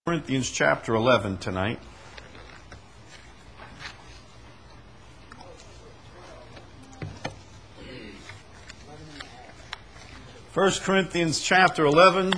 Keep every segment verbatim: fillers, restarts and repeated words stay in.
Corinthians chapter eleven tonight. First Corinthians chapter eleven.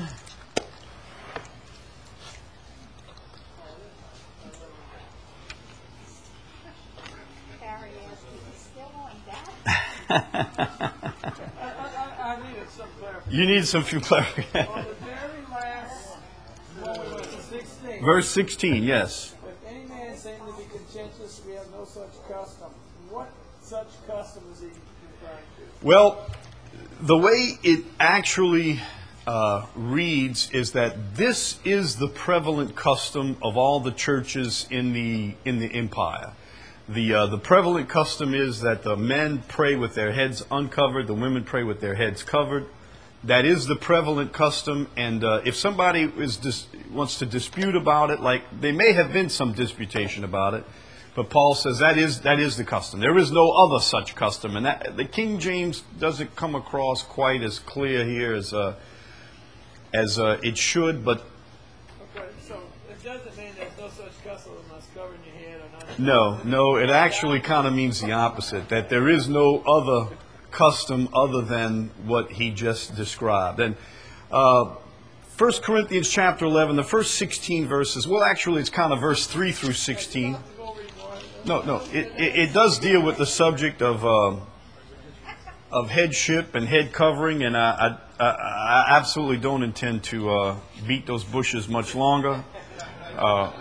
You need some few clarification. On the very last moment, sixteen. Verse sixteen, yes. If any man saying to be contentious, we have no such custom. What such custom is he referring to? Well, the way it actually uh, reads is that this is the prevalent custom of all the churches in the in the empire. The uh, the prevalent custom is that the men pray with their heads uncovered, the women pray with their heads covered. That is the prevalent custom, and uh, if somebody is dis- wants to dispute about it, like there may have been some disputation about it, but Paul says that is that is the custom. There is no other such custom, and that, the King James doesn't come across quite as clear here as uh, as uh, it should. But Okay, so it doesn't mean there's no such custom as covering your head or not. no, no, it actually kind of means the opposite. That there is no other custom other than what he just described. And uh, First Corinthians chapter eleven, the first sixteen verses, well, actually it's kind of verse three through sixteen. No, no, it, it, it does deal with the subject of uh, of headship and head covering, and I, I, I absolutely don't intend to uh, beat those bushes much longer. Uh,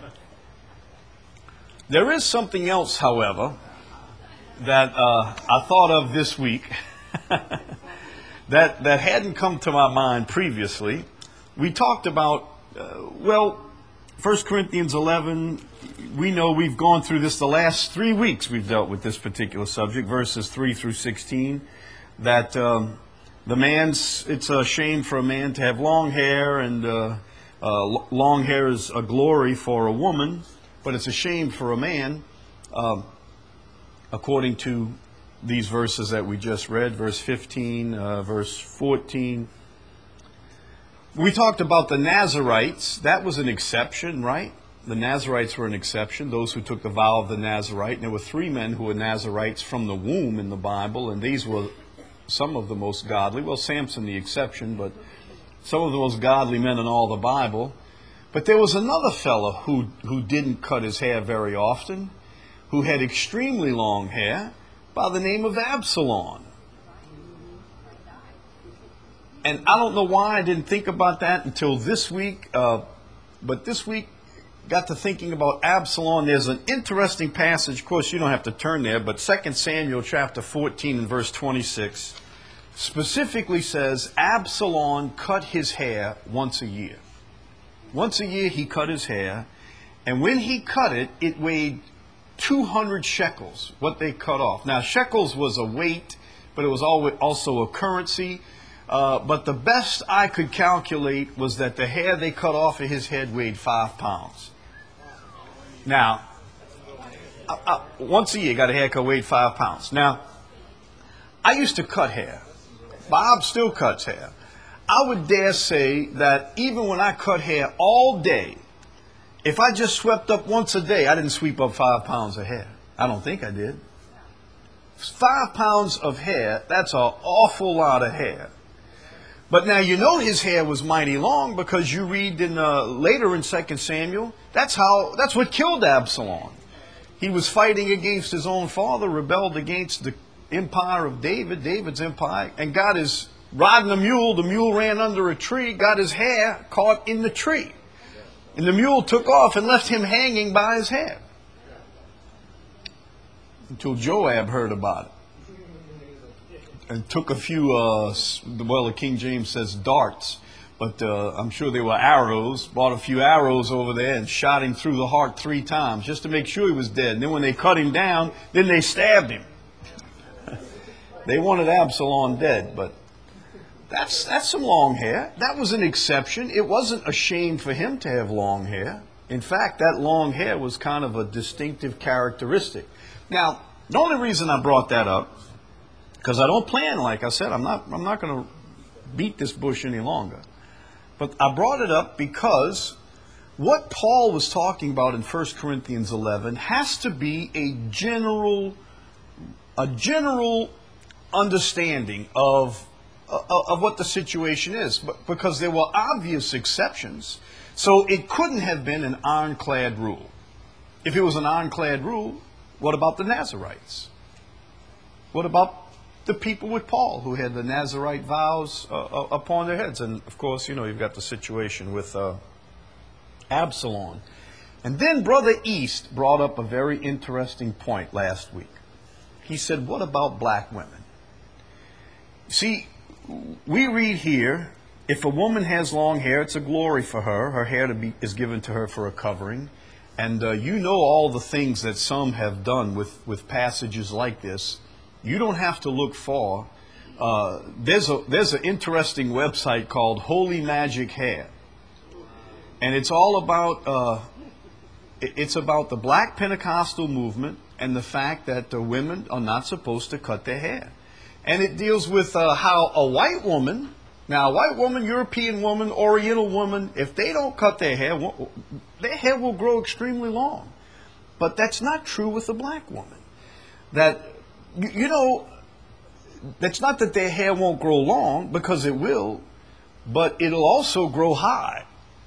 there is something else, however, that uh, I thought of this week that that hadn't come to my mind previously. We talked about, uh, well, First Corinthians eleven, we know we've gone through this the last three weeks we've dealt with this particular subject, verses three through sixteen, that um, the man's, it's a shame for a man to have long hair, and uh, uh, long hair is a glory for a woman, but it's a shame for a man. Um, according to these verses that we just read, verse fifteen, uh, verse fourteen. We talked about the Nazarites. That was an exception, right? The Nazarites were an exception, those who took the vow of the Nazarite. And there were three men who were Nazarites from the womb in the Bible, and these were some of the most godly. Well, Samson the exception, but some of the most godly men in all the Bible. But there was another fellow who, who didn't cut his hair very often, who had extremely long hair, by the name of Absalom. And I don't know why I didn't think about that until this week, uh, but this week got to thinking about Absalom. There's an interesting passage, of course you don't have to turn there, but Second Samuel chapter fourteen and verse twenty-six specifically says Absalom cut his hair once a year. Once a year he cut his hair, and when he cut it, it weighed two hundred shekels, what they cut off. Now, shekels was a weight, but it was also a currency. Uh, but the best I could calculate was that the hair they cut off of his head weighed five pounds. Now, I, I, once a year, got a haircut weighed five pounds. Now, I used to cut hair. Bob still cuts hair. I would dare say that even when I cut hair all day, if I just swept up once a day, I didn't sweep up five pounds of hair. I don't think I did. Five pounds of hair, that's an awful lot of hair. But now you know his hair was mighty long, because you read in uh, later in Second Samuel, that's how that's what killed Absalom. He was fighting against his own father, rebelled against the empire of David, David's empire, and got his riding a mule. The mule ran under a tree, got his hair caught in the tree. And the mule took off and left him hanging by his hair. Until Joab heard about it. And took a few, uh, well, the King James says darts. But uh, I'm sure they were arrows. Bought a few arrows over there and shot him through the heart three times. Just to make sure he was dead. And then when they cut him down, then they stabbed him. They wanted Absalom dead, but That's that's some long hair. That was an exception. It wasn't a shame for him to have long hair. In fact, that long hair was kind of a distinctive characteristic. Now, the only reason I brought that up, because I don't plan, like I said, I'm not I'm not going to beat this bush any longer. But I brought it up because what Paul was talking about in First Corinthians eleven has to be a general, a general understanding of, of what the situation is, but because there were obvious exceptions. So it couldn't have been an ironclad rule. If it was an ironclad rule, what about the Nazarites? What about the people with Paul who had the Nazarite vows uh, upon their heads? And of course, you know, you've got the situation with uh, Absalom. And then Brother East brought up a very interesting point last week. He said, what about black women? See, we read here, if a woman has long hair, it's a glory for her. Her hair to be, is given to her for a covering. And uh, you know all the things that some have done with, with passages like this. You don't have to look far. Uh, there's a there's an interesting website called Holy Magic Hair. And it's all about, uh, it's about the Black Pentecostal movement and the fact that the women are not supposed to cut their hair. And it deals with uh, how a white woman, now a white woman, European woman, Oriental woman, if they don't cut their hair, their hair will grow extremely long. But that's not true with a black woman. That, you know, that's not that their hair won't grow long, because it will, but it'll also grow high.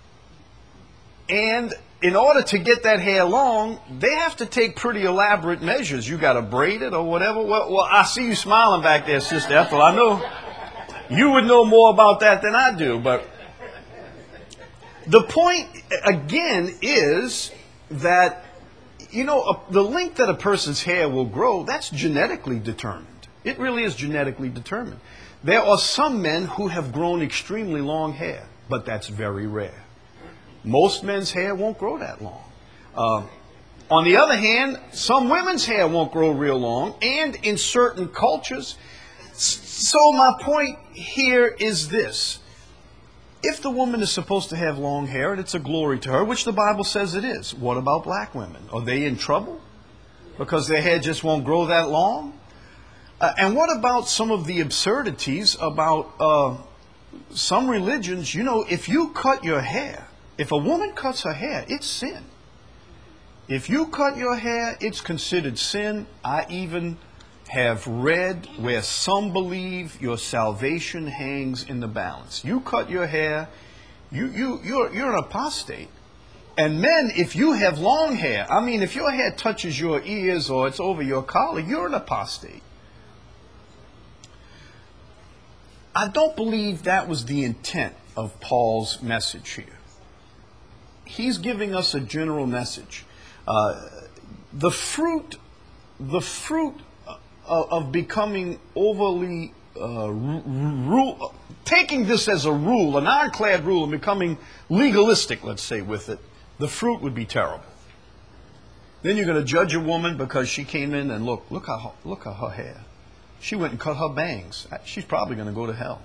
And in order to get that hair long, they have to take pretty elaborate measures. You got to braid it or whatever. Well, well, I see you smiling back there, Sister Ethel. I know you would know more about that than I do. But the point, again, is that, you know, a, the length that a person's hair will grow, that's genetically determined. It really is genetically determined. There are some men who have grown extremely long hair, but that's very rare. Most men's hair won't grow that long. Uh, on the other hand, some women's hair won't grow real long, and in certain cultures. So my point here is this. If the woman is supposed to have long hair, and it's a glory to her, which the Bible says it is, what about black women? Are they in trouble because their hair just won't grow that long? Uh, and what about some of the absurdities about uh, some religions? You know, if you cut your hair, if a woman cuts her hair, it's sin. If you cut your hair, it's considered sin. I even have read where some believe your salvation hangs in the balance. You cut your hair, you, you, you're, you're an apostate. And men, if you have long hair, I mean, if your hair touches your ears or it's over your collar, you're an apostate. I don't believe that was the intent of Paul's message here. He's giving us a general message. Uh, the fruit, the fruit of, of becoming overly uh, rule, taking this as a rule, an ironclad rule, and becoming legalistic, let's say, with it, the fruit would be terrible. Then you're going to judge a woman because she came in and look, look how look at her hair. She went and cut her bangs. She's probably going to go to hell.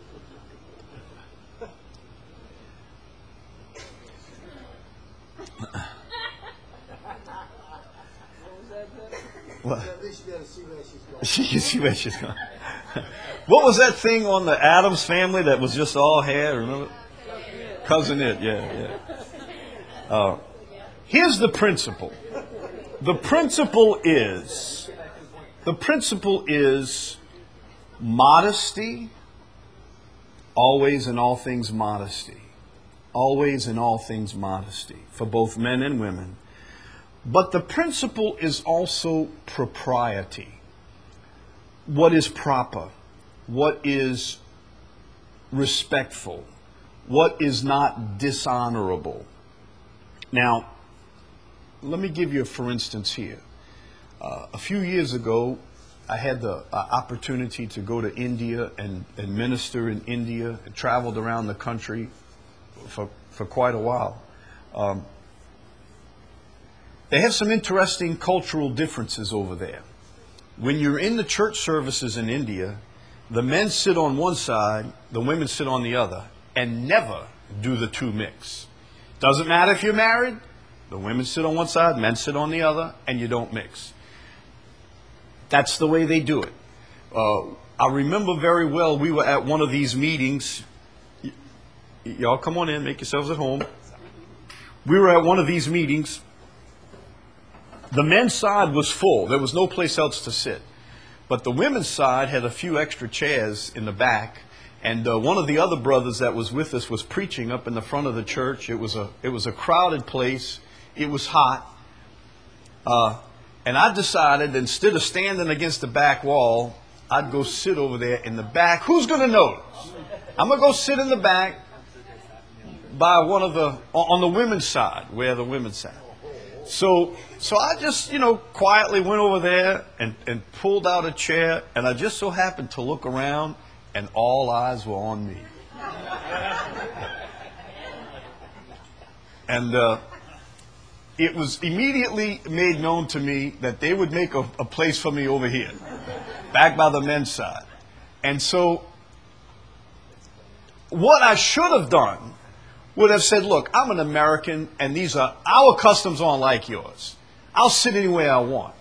Well, she can see where she's going. What was that thing on the Addams Family that was just all hair? Remember? Cousin It, yeah, yeah. Uh, here's the principle. The principle is, the principle is modesty, always in all things modesty. Always in all things modesty, for both men and women. But the principle is also propriety. What is proper? What is respectful? What is not dishonorable? Now, let me give you a for instance here. Uh, a few years ago, I had the uh, opportunity to go to India and, and minister in India. I traveled around the country for, for quite a while. Um, They have some interesting cultural differences over there. When you're in the church services in India, the men sit on one side, the women sit on the other, and never do the two mix. Doesn't matter if you're married, the women sit on one side, men sit on the other, and you don't mix. That's the way they do it. Uh, I remember very well, we were at one of these meetings. Y- y'all come on in, make yourselves at home. we were at one of these meetings. The men's side was full. There was no place else to sit. But the women's side had a few extra chairs in the back. And uh, one of the other brothers that was with us was preaching up in the front of the church. It was a, it was a crowded place. It was hot. Uh, and I decided, instead of standing against the back wall, I'd go sit over there in the back. Who's going to notice? I'm going to go sit in the back by one of the, on the women's side, where the women sat. So, so I just, you know, quietly went over there and, and pulled out a chair, and I just so happened to look around, and all eyes were on me. And uh, it was immediately made known to me that they would make a, a place for me over here, back by the men's side. And so what I should have done would have said, look, I'm an American, and these are, our customs aren't like yours. I'll sit anywhere I want.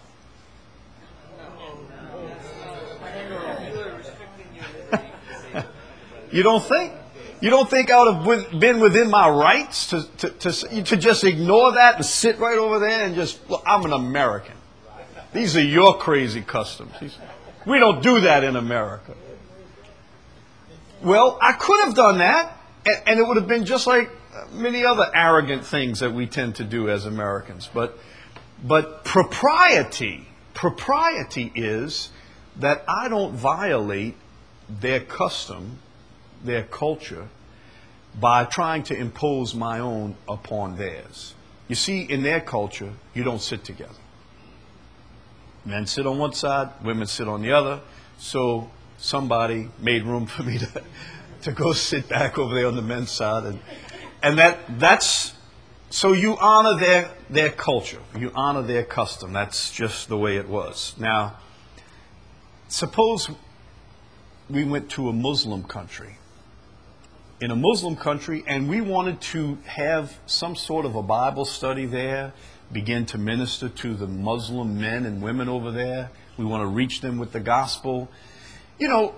You don't think? You don't think I would have been within my rights to, to, to, to just ignore that and sit right over there and just, look, I'm an American. These are your crazy customs. We don't do that in America. Well, I could have done that, and, and it would have been just like many other arrogant things that we tend to do as Americans. But, but propriety, propriety is that I don't violate their custom, their culture, by trying to impose my own upon theirs. You see, in their culture, you don't sit together. Men sit on one side, women sit on the other. So somebody made room for me to, to go sit back over there on the men's side. And, and that that's, so you honor their, their culture. You honor their custom. That's just the way it was. Now, suppose we went to a Muslim country. In a Muslim country, and we wanted to have some sort of a Bible study there, begin to minister to the Muslim men and women over there. We want to reach them with the gospel. You know,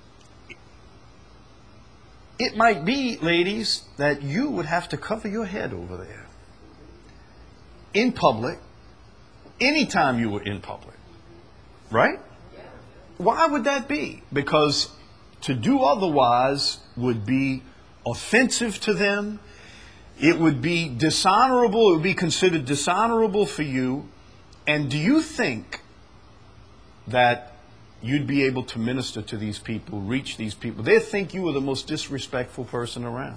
it might be, ladies, that you would have to cover your head over there in public, anytime you were in public. Right? Why would that be? Because to do otherwise would be offensive to them. It would be dishonorable. It would be considered dishonorable for you. And do you think that you'd be able to minister to these people, reach these people? They'd think you were the most disrespectful person around.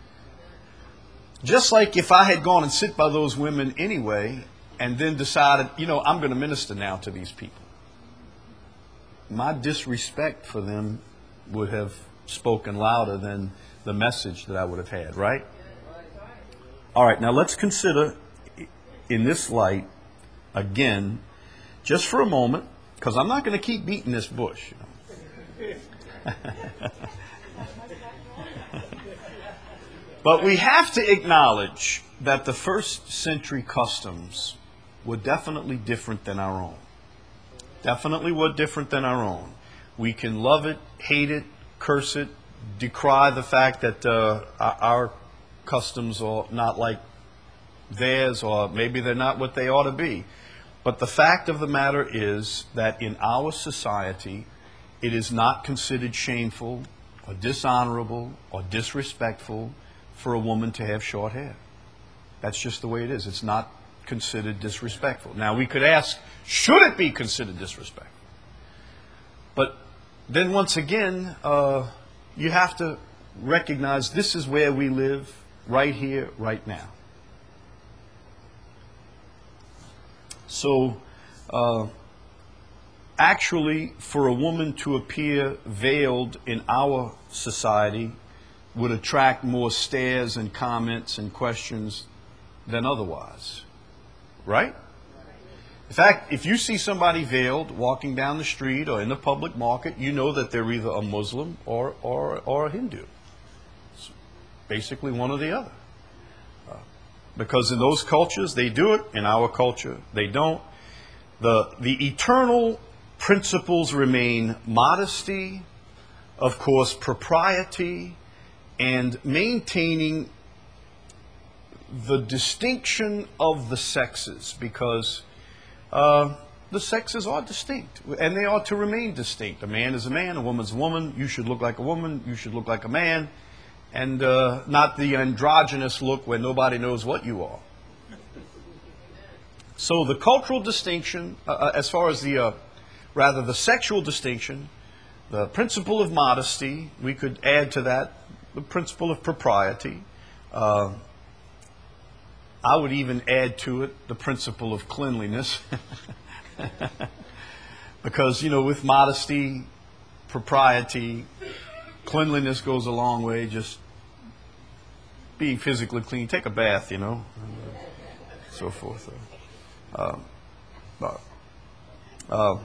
Just like if I had gone and sit by those women anyway, and then decided, you know, I'm going to minister now to these people. My disrespect for them would have spoken louder than the message that I would have had, right? All right, now let's consider in this light, again, just for a moment, because I'm not going to keep beating this bush. You know. But we have to acknowledge that the first century customs were definitely different than our own. Definitely were different than our own. We can love it, hate it, curse it, decry the fact that uh, our customs are not like theirs, or maybe they're not what they ought to be. But the fact of the matter is that in our society, it is not considered shameful or dishonorable or disrespectful for a woman to have short hair. That's just the way it is. It's not considered disrespectful. Now, we could ask, should it be considered disrespectful? But then once again, uh, you have to recognize this is where we live, right here, right now. So, uh, actually, for a woman to appear veiled in our society would attract more stares and comments and questions than otherwise. Right? In fact, if you see somebody veiled walking down the street or in the public market, you know that they're either a Muslim or, or, or a Hindu. It's basically one or the other. Uh, because in those cultures, they do it. In our culture, they don't. The, the eternal principles remain modesty, of course, propriety, and maintaining the distinction of the sexes, because uh, the sexes are distinct, and they ought to remain distinct. A man is a man, a woman's a woman. You should look like a woman, you should look like a man, and uh, not the androgynous look where nobody knows what you are. So the cultural distinction, uh, as far as the, uh, rather the sexual distinction, the principle of modesty, we could add to that the principle of propriety. Uh, I would even add to it the principle of cleanliness. Because, you know, with modesty, propriety, cleanliness goes a long way. Just being physically clean, take a bath, you know, and so forth. Uh, uh, uh,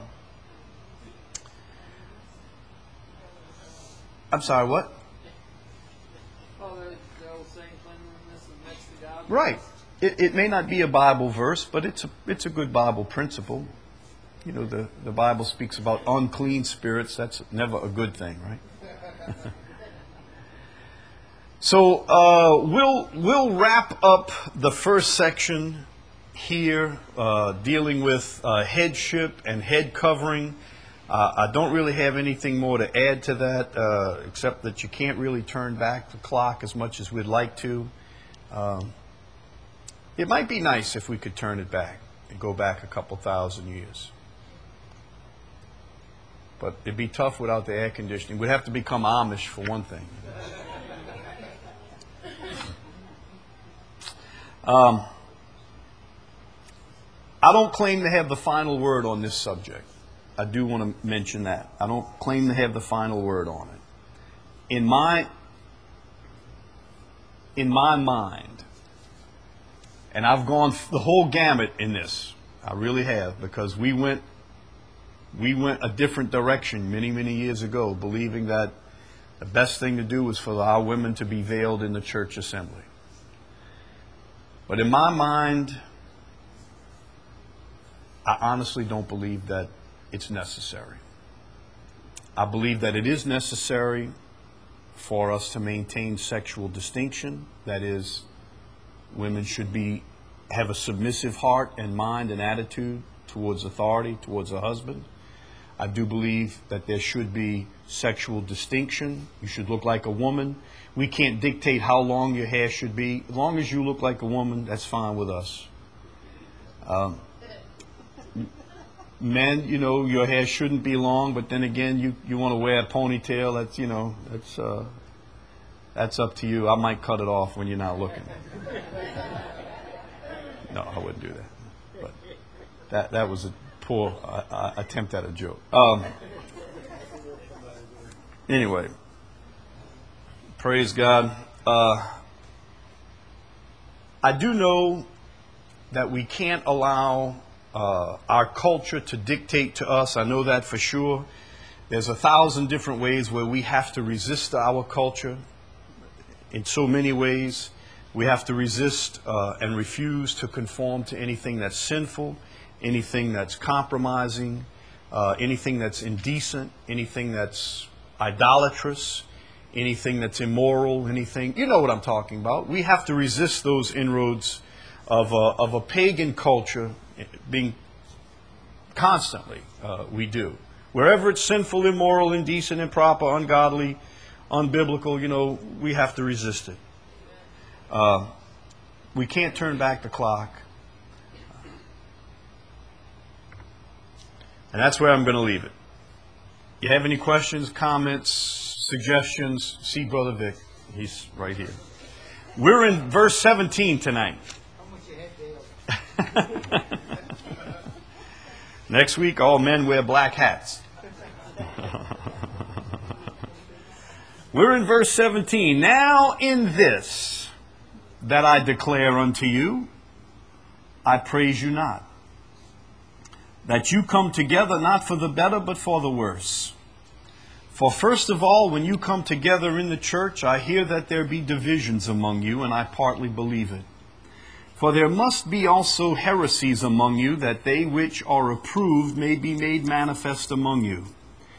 I'm sorry, what? Oh, the, the old saying, cleanliness is next to God. Right. It, it may not be a Bible verse, but it's a, it's a good Bible principle. You know, the, the Bible speaks about unclean spirits. That's never a good thing, right? So uh, we'll we'll wrap up the first section here, uh, dealing with uh, headship and head covering. Uh, I don't really have anything more to add to that, uh, except that you can't really turn back the clock as much as we'd like to. Um, it might be nice if we could turn it back and go back a couple thousand years. But it'd be tough without the air conditioning. We'd have to become Amish for one thing. Um, I don't claim to have the final word on this subject. I do want to mention that. I don't claim to have the final word on it. In my, in my mind, and I've gone the whole gamut in this, I really have, because we went, we went a different direction many, many years ago, believing that the best thing to do was for our women to be veiled in the church assembly. But in my mind, I honestly don't believe that it's necessary. I believe that it is necessary for us to maintain sexual distinction. That is, women should be have a submissive heart and mind and attitude towards authority, towards a husband. I do believe that there should be sexual distinction. You should look like a woman. We can't dictate how long your hair should be. As long as you look like a woman, that's fine with us. Um, men, you know, your hair shouldn't be long, but then again, you, you want to wear a ponytail. That's, you know, that's uh, that's up to you. I might cut it off when you're not looking. No, I wouldn't do that. But that that was a poor uh, uh, attempt at a joke. Um, anyway, praise God. Uh, I do know that we can't allow uh, our culture to dictate to us. I know that for sure. There's a thousand different ways where we have to resist our culture. In so many ways, we have to resist uh, and refuse to conform to anything that's sinful, anything that's compromising, uh, anything that's indecent, anything that's idolatrous, anything that's immoral, anything, you know what I'm talking about. We have to resist those inroads of a, of a pagan culture being constantly, uh, we do. Wherever it's sinful, immoral, indecent, improper, ungodly, unbiblical, you know, we have to resist it. Uh, we can't turn back the clock. And that's where I'm going to leave it. You have any questions, comments, suggestions? See Brother Vic. He's right here. We're in verse seventeen tonight. Next week, all men wear black hats. We're in verse seventeen. Now in this that I declare unto you, I praise you not, that you come together not for the better, but for the worse. For first of all, when you come together in the church, I hear that there be divisions among you, and I partly believe it. For there must be also heresies among you, that they which are approved may be made manifest among you.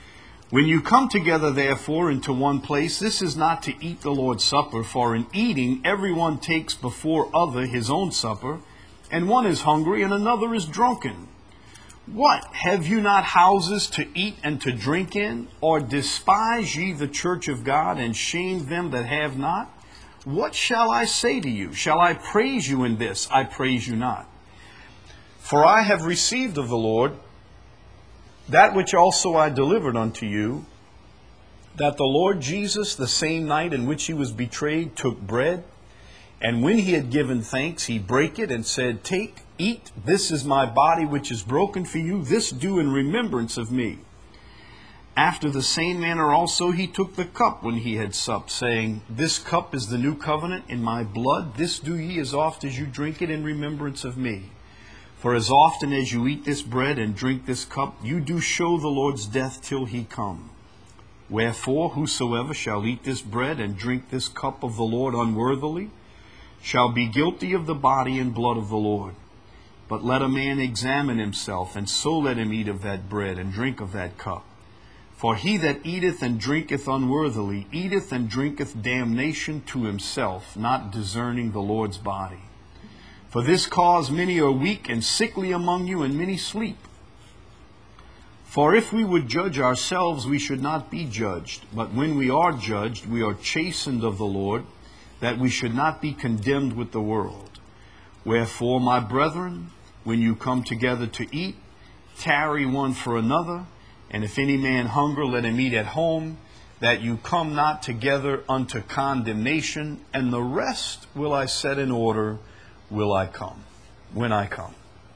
When you come together, therefore, into one place, this is not to eat the Lord's Supper, for in eating everyone takes before other his own supper, and one is hungry and another is drunken. What, have you not houses to eat and to drink in? Or despise ye the church of God, and shame them that have not? What shall I say to you? Shall I praise you in this? I praise you not. For I have received of the Lord that which also I delivered unto you, that the Lord Jesus, the same night in which he was betrayed, took bread, and when he had given thanks, he brake it and said, Take, eat, this is my body which is broken for you, this do in remembrance of me. After the same manner also he took the cup when he had supped, saying, This cup is the new covenant in my blood, this do ye as oft as you drink it in remembrance of me. For as often as you eat this bread and drink this cup, you do show the Lord's death till he come. Wherefore, whosoever shall eat this bread and drink this cup of the Lord unworthily, shall be guilty of the body and blood of the Lord. But let a man examine himself, and so let him eat of that bread and drink of that cup. For he that eateth and drinketh unworthily, eateth and drinketh damnation to himself, not discerning the Lord's body. For this cause many are weak and sickly among you, and many sleep. For if we would judge ourselves, we should not be judged. But when we are judged, we are chastened of the Lord, that we should not be condemned with the world. Wherefore, my brethren, when you come together to eat, tarry one for another. And if any man hunger, let him eat at home, that you come not together unto condemnation. And the rest will I set in order, will I come, when I come.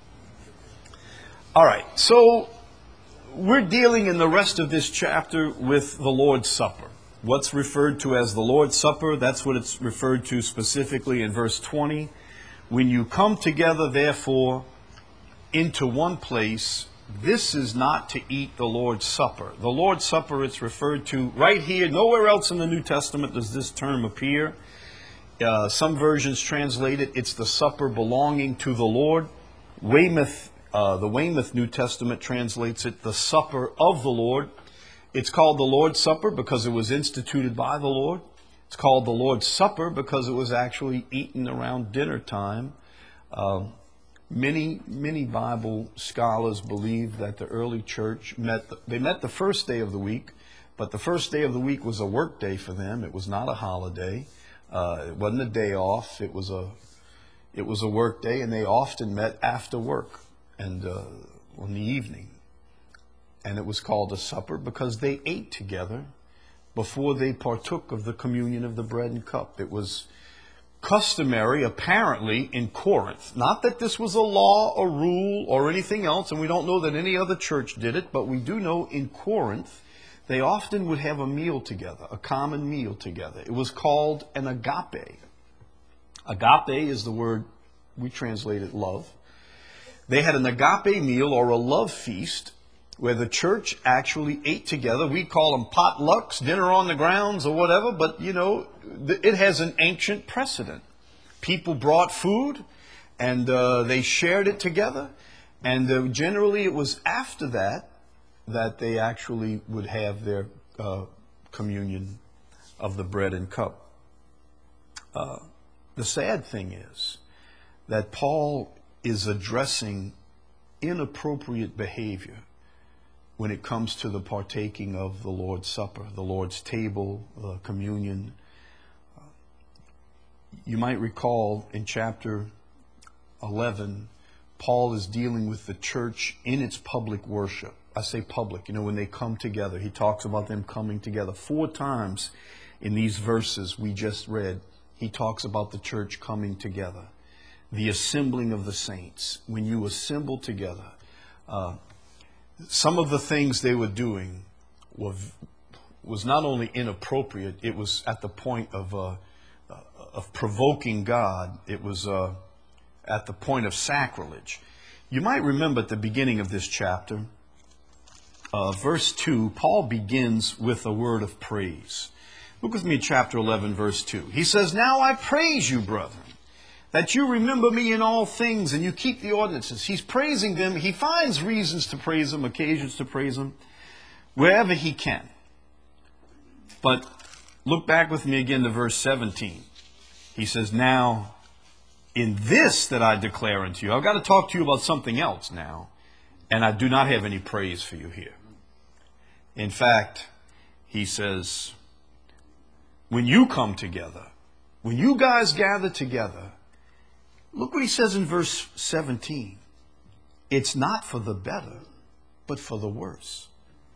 All right, so we're dealing in the rest of this chapter with the Lord's Supper. What's referred to as the Lord's Supper, that's what it's referred to specifically in verse twenty. When you come together, therefore, into one place, this is not to eat the Lord's Supper. The Lord's Supper, it's referred to right here. Nowhere else in the New Testament does this term appear. Uh, some versions translate it, it's the supper belonging to the Lord. Weymouth, uh, the Weymouth New Testament translates it, the supper of the Lord. It's called the Lord's Supper because it was instituted by the Lord. It's called the Lord's Supper because it was actually eaten around dinner time. Uh, many, many Bible scholars believe that the early church met, the, they met the first day of the week, but the first day of the week was a work day for them. It was not a holiday. Uh, it wasn't a day off. It was a, it was a work day, and they often met after work and uh, in the evening. And it was called a supper because they ate together before they partook of the communion of the bread and cup. It was customary, apparently, in Corinth. Not that this was a law or rule or anything else, and we don't know that any other church did it, but we do know in Corinth, they often would have a meal together, a common meal together. It was called an agape. Agape is the word, we translate it love. They had an agape meal or a love feast where the church actually ate together. We call them potlucks, dinner on the grounds or whatever, but you know, it has an ancient precedent. People brought food and uh, they shared it together, and uh, generally it was after that that they actually would have their uh, communion of the bread and cup. Uh, the sad thing is that Paul is addressing inappropriate behavior when it comes to the partaking of the Lord's Supper, the Lord's table, uh, communion. Uh, you might recall in chapter eleven, Paul is dealing with the church in its public worship. I say public, you know, when they come together. He talks about them coming together. Four times in these verses we just read, he talks about the church coming together. The assembling of the saints. When you assemble together. Uh, some of the things they were doing were, was not only inappropriate, it was at the point of, uh, of provoking God. It was uh, at the point of sacrilege. You might remember at the beginning of this chapter, Uh, verse two, Paul begins with a word of praise. Look with me at chapter eleven, verse two. He says, Now I praise you, brethren, that you remember me in all things and you keep the ordinances. He's praising them. He finds reasons to praise them, occasions to praise them. wherever he can. But look back with me again to verse seventeen. He says, now, in this that I declare unto you, I've got to talk to you about something else now, and I do not have any praise for you here. In fact, he says, when you come together, when you guys gather together, look what he says in verse seventeen. It's not for the better, but for the worse.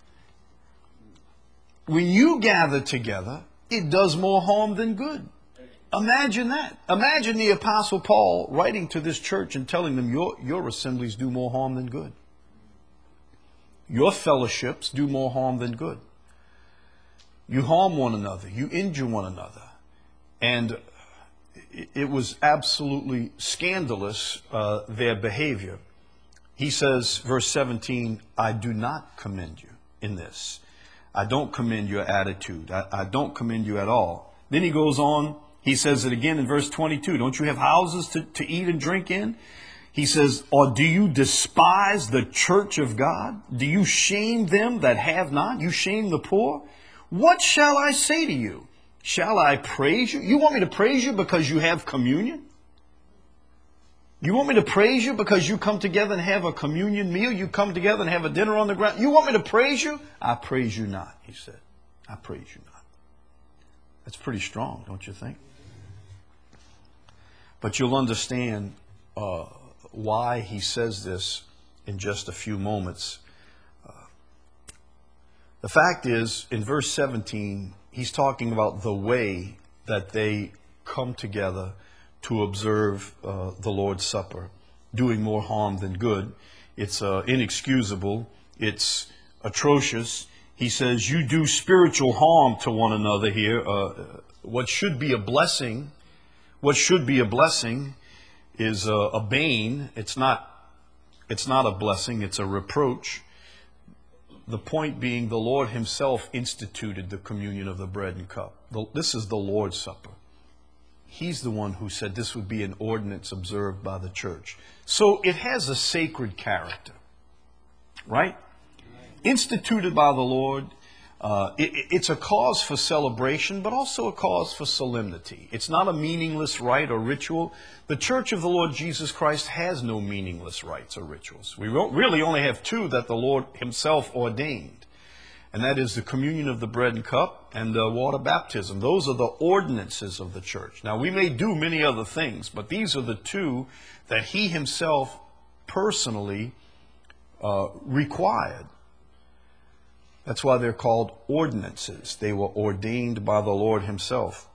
When you gather together, it does more harm than good. Imagine that. Imagine the Apostle Paul writing to this church and telling them your, your assemblies do more harm than good. Your fellowships do more harm than good. You harm one another. You injure one another. And it was absolutely scandalous, uh, their behavior. He says, verse seventeen, I do not commend you in this. I don't commend your attitude. I, I don't commend you at all. Then he goes on. He says it again in verse twenty-two. Don't you have houses to, to eat and drink in? He says, or do you despise the church of God? Do you shame them that have not? You shame the poor? What shall I say to you? Shall I praise you? You want me to praise you because you have communion? You want me to praise you because you come together and have a communion meal? You come together and have a dinner on the ground? You want me to praise you? I praise you not, he said. I praise you not. That's pretty strong, don't you think? But you'll understand uh, why he says this in just a few moments. Uh, the fact is, in verse seventeen, he's talking about the way that they come together to observe uh, the Lord's Supper, doing more harm than good. It's uh, inexcusable. It's atrocious. He says, you do spiritual harm to one another here. Uh, what should be a blessing, what should be a blessing is a, a bane. It's not, it's not a blessing. It's a reproach. The point being, the Lord himself instituted the communion of the bread and cup. The, this is the Lord's Supper. He's the one who said this would be an ordinance observed by the church. So it has a sacred character, right? Instituted by the Lord. Uh, it, it's a cause for celebration, but also a cause for solemnity. It's not a meaningless rite or ritual. The Church of the Lord Jesus Christ has no meaningless rites or rituals. We really only have two that the Lord himself ordained. And that is the communion of the bread and cup and the water baptism. Those are the ordinances of the church. Now, we may do many other things, but these are the two that he himself personally uh, required. That's why they're called ordinances. They were ordained by the Lord himself.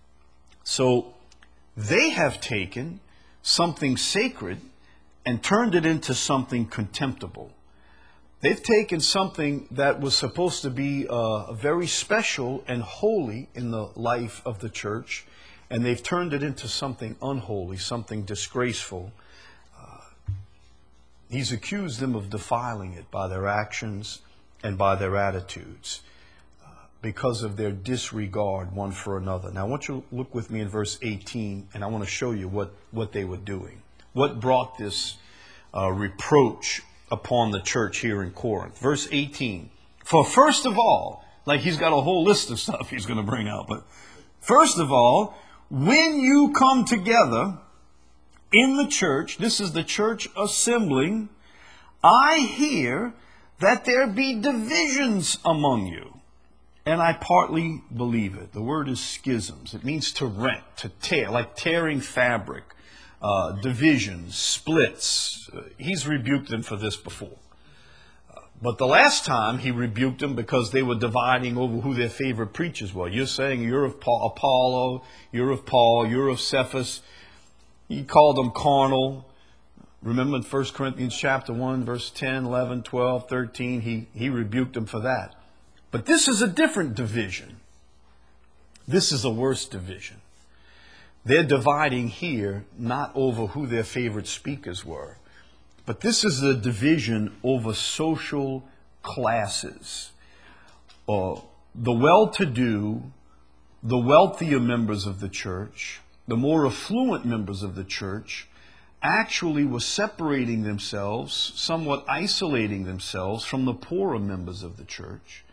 So they have taken something sacred and turned it into something contemptible. They've taken something that was supposed to be uh, very special and holy in the life of the church, and they've turned it into something unholy, something disgraceful. Uh, he's accused them of defiling it by their actions and by their attitudes uh, because of their disregard one for another. Now, I want you to look with me in verse eighteen, and I want to show you what, what they were doing. What brought this uh, reproach upon the church here in Corinth. Verse eighteen. For first of all, like he's got a whole list of stuff he's going to bring out, but first of all, when you come together in the church, this is the church assembling, I hear that there be divisions among you. And I partly believe it. The word is schisms. It means to rent, to tear, like tearing fabric. Uh, divisions, splits. Uh, he's rebuked them for this before. Uh, but the last time he rebuked them because they were dividing over who their favorite preachers were. You're saying you're of Paul, Apollo, you're of Paul, you're of Cephas. He called them carnal. Remember in First Corinthians chapter one, verse ten, eleven, twelve, thirteen, he, he rebuked them for that. But this is a different division. This is a worse division. They're dividing here not over who their favorite speakers were, but this is a division over social classes. Uh, the well-to-do, the wealthier members of the church, the more affluent members of the church, actually were separating themselves, somewhat isolating themselves from the poorer members of the church.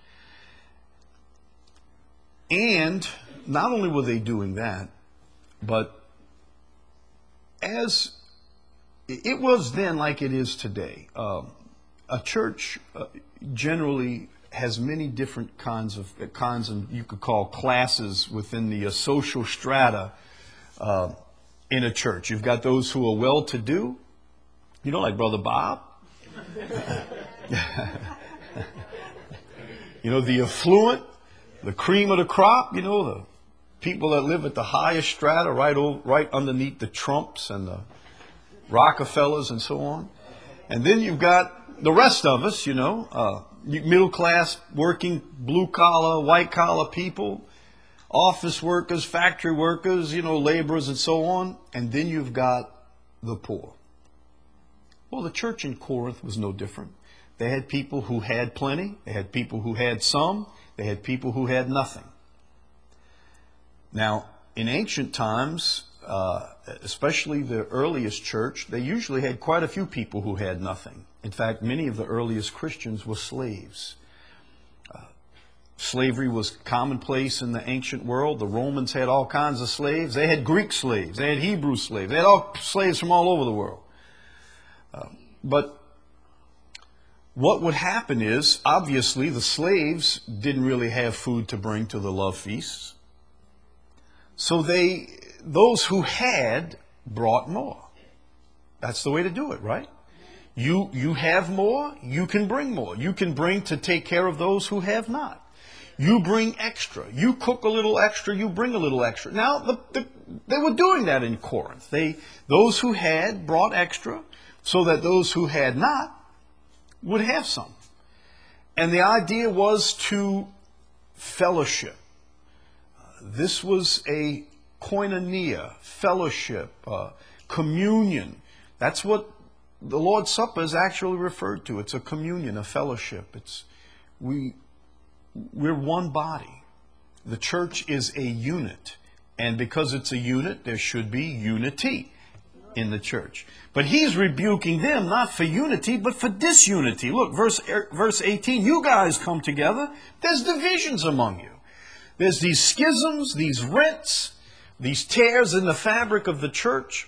And not only were they doing that, but as it was then like it is today, um, a church uh, generally has many different kinds of kinds of you could call classes within the uh, social strata uh, in a church. You've got those who are well-to-do, you know, like Brother Bob. You know, the affluent, the cream of the crop. You know, the people that live at the highest strata, right over, right underneath the Trumps and the Rockefellers and so on. And then you've got the rest of us, you know, uh, middle class, working, blue collar, white collar people, office workers, factory workers, you know, laborers and so on. And then you've got the poor. Well, the church in Corinth was no different. They had people who had plenty. They had people who had some. They had people who had nothing. Now, in ancient times, uh, especially the earliest church, they usually had quite a few people who had nothing. In fact, many of the earliest Christians were slaves. Uh, slavery was commonplace in the ancient world. The Romans had all kinds of slaves. They had Greek slaves. They had Hebrew slaves. They had all slaves from all over the world. Uh, but what would happen is, obviously, the slaves didn't really have food to bring to the love feasts. So they, those who had brought more. That's the way to do it, right? You, you have more, you can bring more. You can bring to take care of those who have not. You bring extra. You cook a little extra, you bring a little extra. Now, the, the, they were doing that in Corinth. They, those who had brought extra so that those who had not would have some. And the idea was to fellowship. This was a koinonia, fellowship, uh, communion. That's what the Lord's Supper is actually referred to. It's a communion, a fellowship. It's we we're one body. The church is a unit, and because it's a unit, there should be unity in the church. But he's rebuking them not for unity, but for disunity. Look, verse verse eighteen. You guys come together. There's divisions among you. There's these schisms, these rents, these tears in the fabric of the church.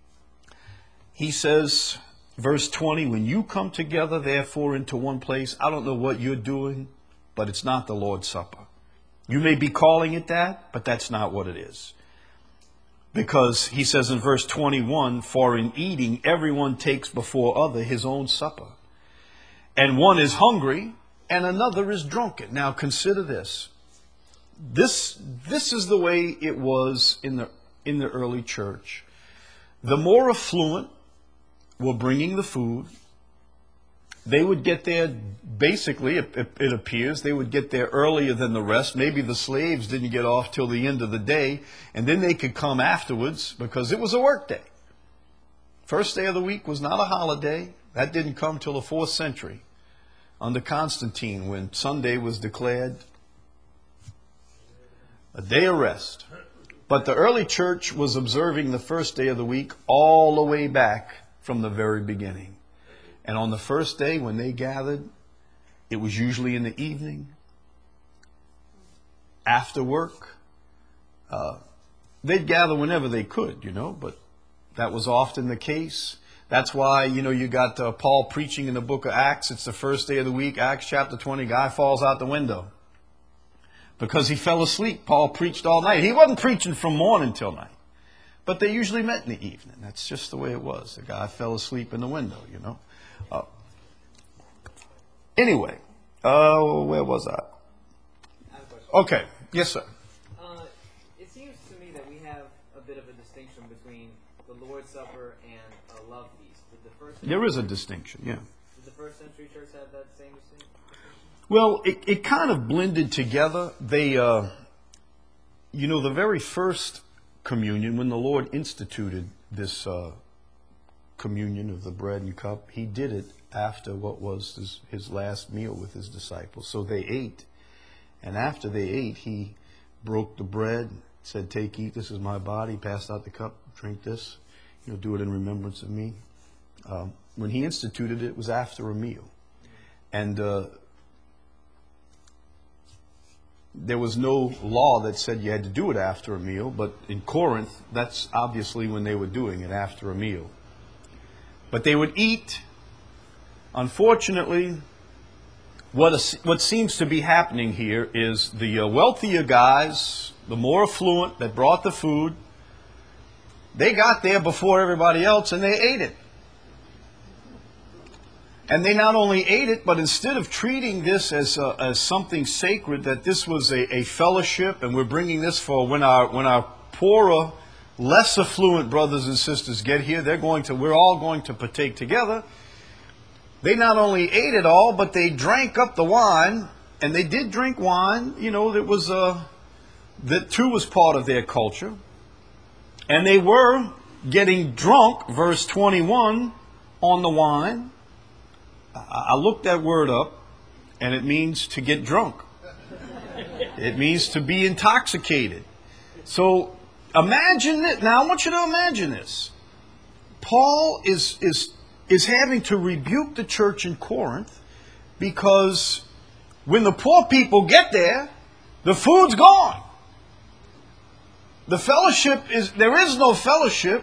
He says, verse twenty, when you come together, therefore, into one place, I don't know what you're doing, but it's not the Lord's Supper. You may be calling it that, but that's not what it is. Because he says in verse twenty-one, for in eating, everyone takes before other his own supper. And one is hungry, and another is drunken. Now consider this. This, this is the way it was in the, in the early church. The more affluent were bringing the food. They would get there, basically, it, it, it appears, they would get there earlier than the rest. Maybe the slaves didn't get off till the end of the day, and then they could come afterwards because it was a work day. First day of the week was not a holiday. That didn't come till the fourth century under Constantine, when Sunday was declared a day of rest. But the early church was observing the first day of the week all the way back from the very beginning. And on the first day when they gathered, it was usually in the evening, after work. Uh, they'd gather whenever they could, you know, but that was often the case. That's why, you know, you got uh, Paul preaching in the book of Acts. It's the first day of the week, Acts chapter twenty, guy falls out the window. Because he fell asleep. Paul preached all night. He wasn't preaching from morning till night. But they usually met in the evening. That's just the way it was. The guy fell asleep in the window, you know. Uh, anyway, uh, where was I? I have a question. Okay. Yes, sir. Uh, it seems to me that we have a bit of a distinction between the Lord's Supper and a love feast. Did the first There is a distinction, yeah. Did the first century church have that same distinction? Well, it, it kind of blended together. They, uh, you know, the very first communion, when the Lord instituted this uh, communion of the bread and cup, he did it after what was his, his last meal with his disciples. So they ate, and after they ate, he broke the bread, said, take, eat, this is my body, passed out the cup, drink this. You'll do it in remembrance of me. Um, when he instituted it, it was after a meal. And uh, there was no law that said you had to do it after a meal, but in Corinth, that's obviously when they were doing it, after a meal. But they would eat. Unfortunately, what, a, what seems to be happening here is the uh, wealthier guys, the more affluent that brought the food, they got there before everybody else and they ate it. And they not only ate it, but instead of treating this as uh, as something sacred, that this was a, a fellowship, and we're bringing this for when our when our poorer, less affluent brothers and sisters get here, they're going to we're all going to partake together. They not only ate it all, but they drank up the wine, and they did drink wine. You know, that was uh, that too was part of their culture, and they were getting drunk. Verse twenty-one on the wine. I looked that word up, and it means to get drunk. It means to be intoxicated. So imagine it. Now I want you to imagine this. Paul is, is, is having to rebuke the church in Corinth because when the poor people get there, the food's gone. The fellowship is, there is no fellowship.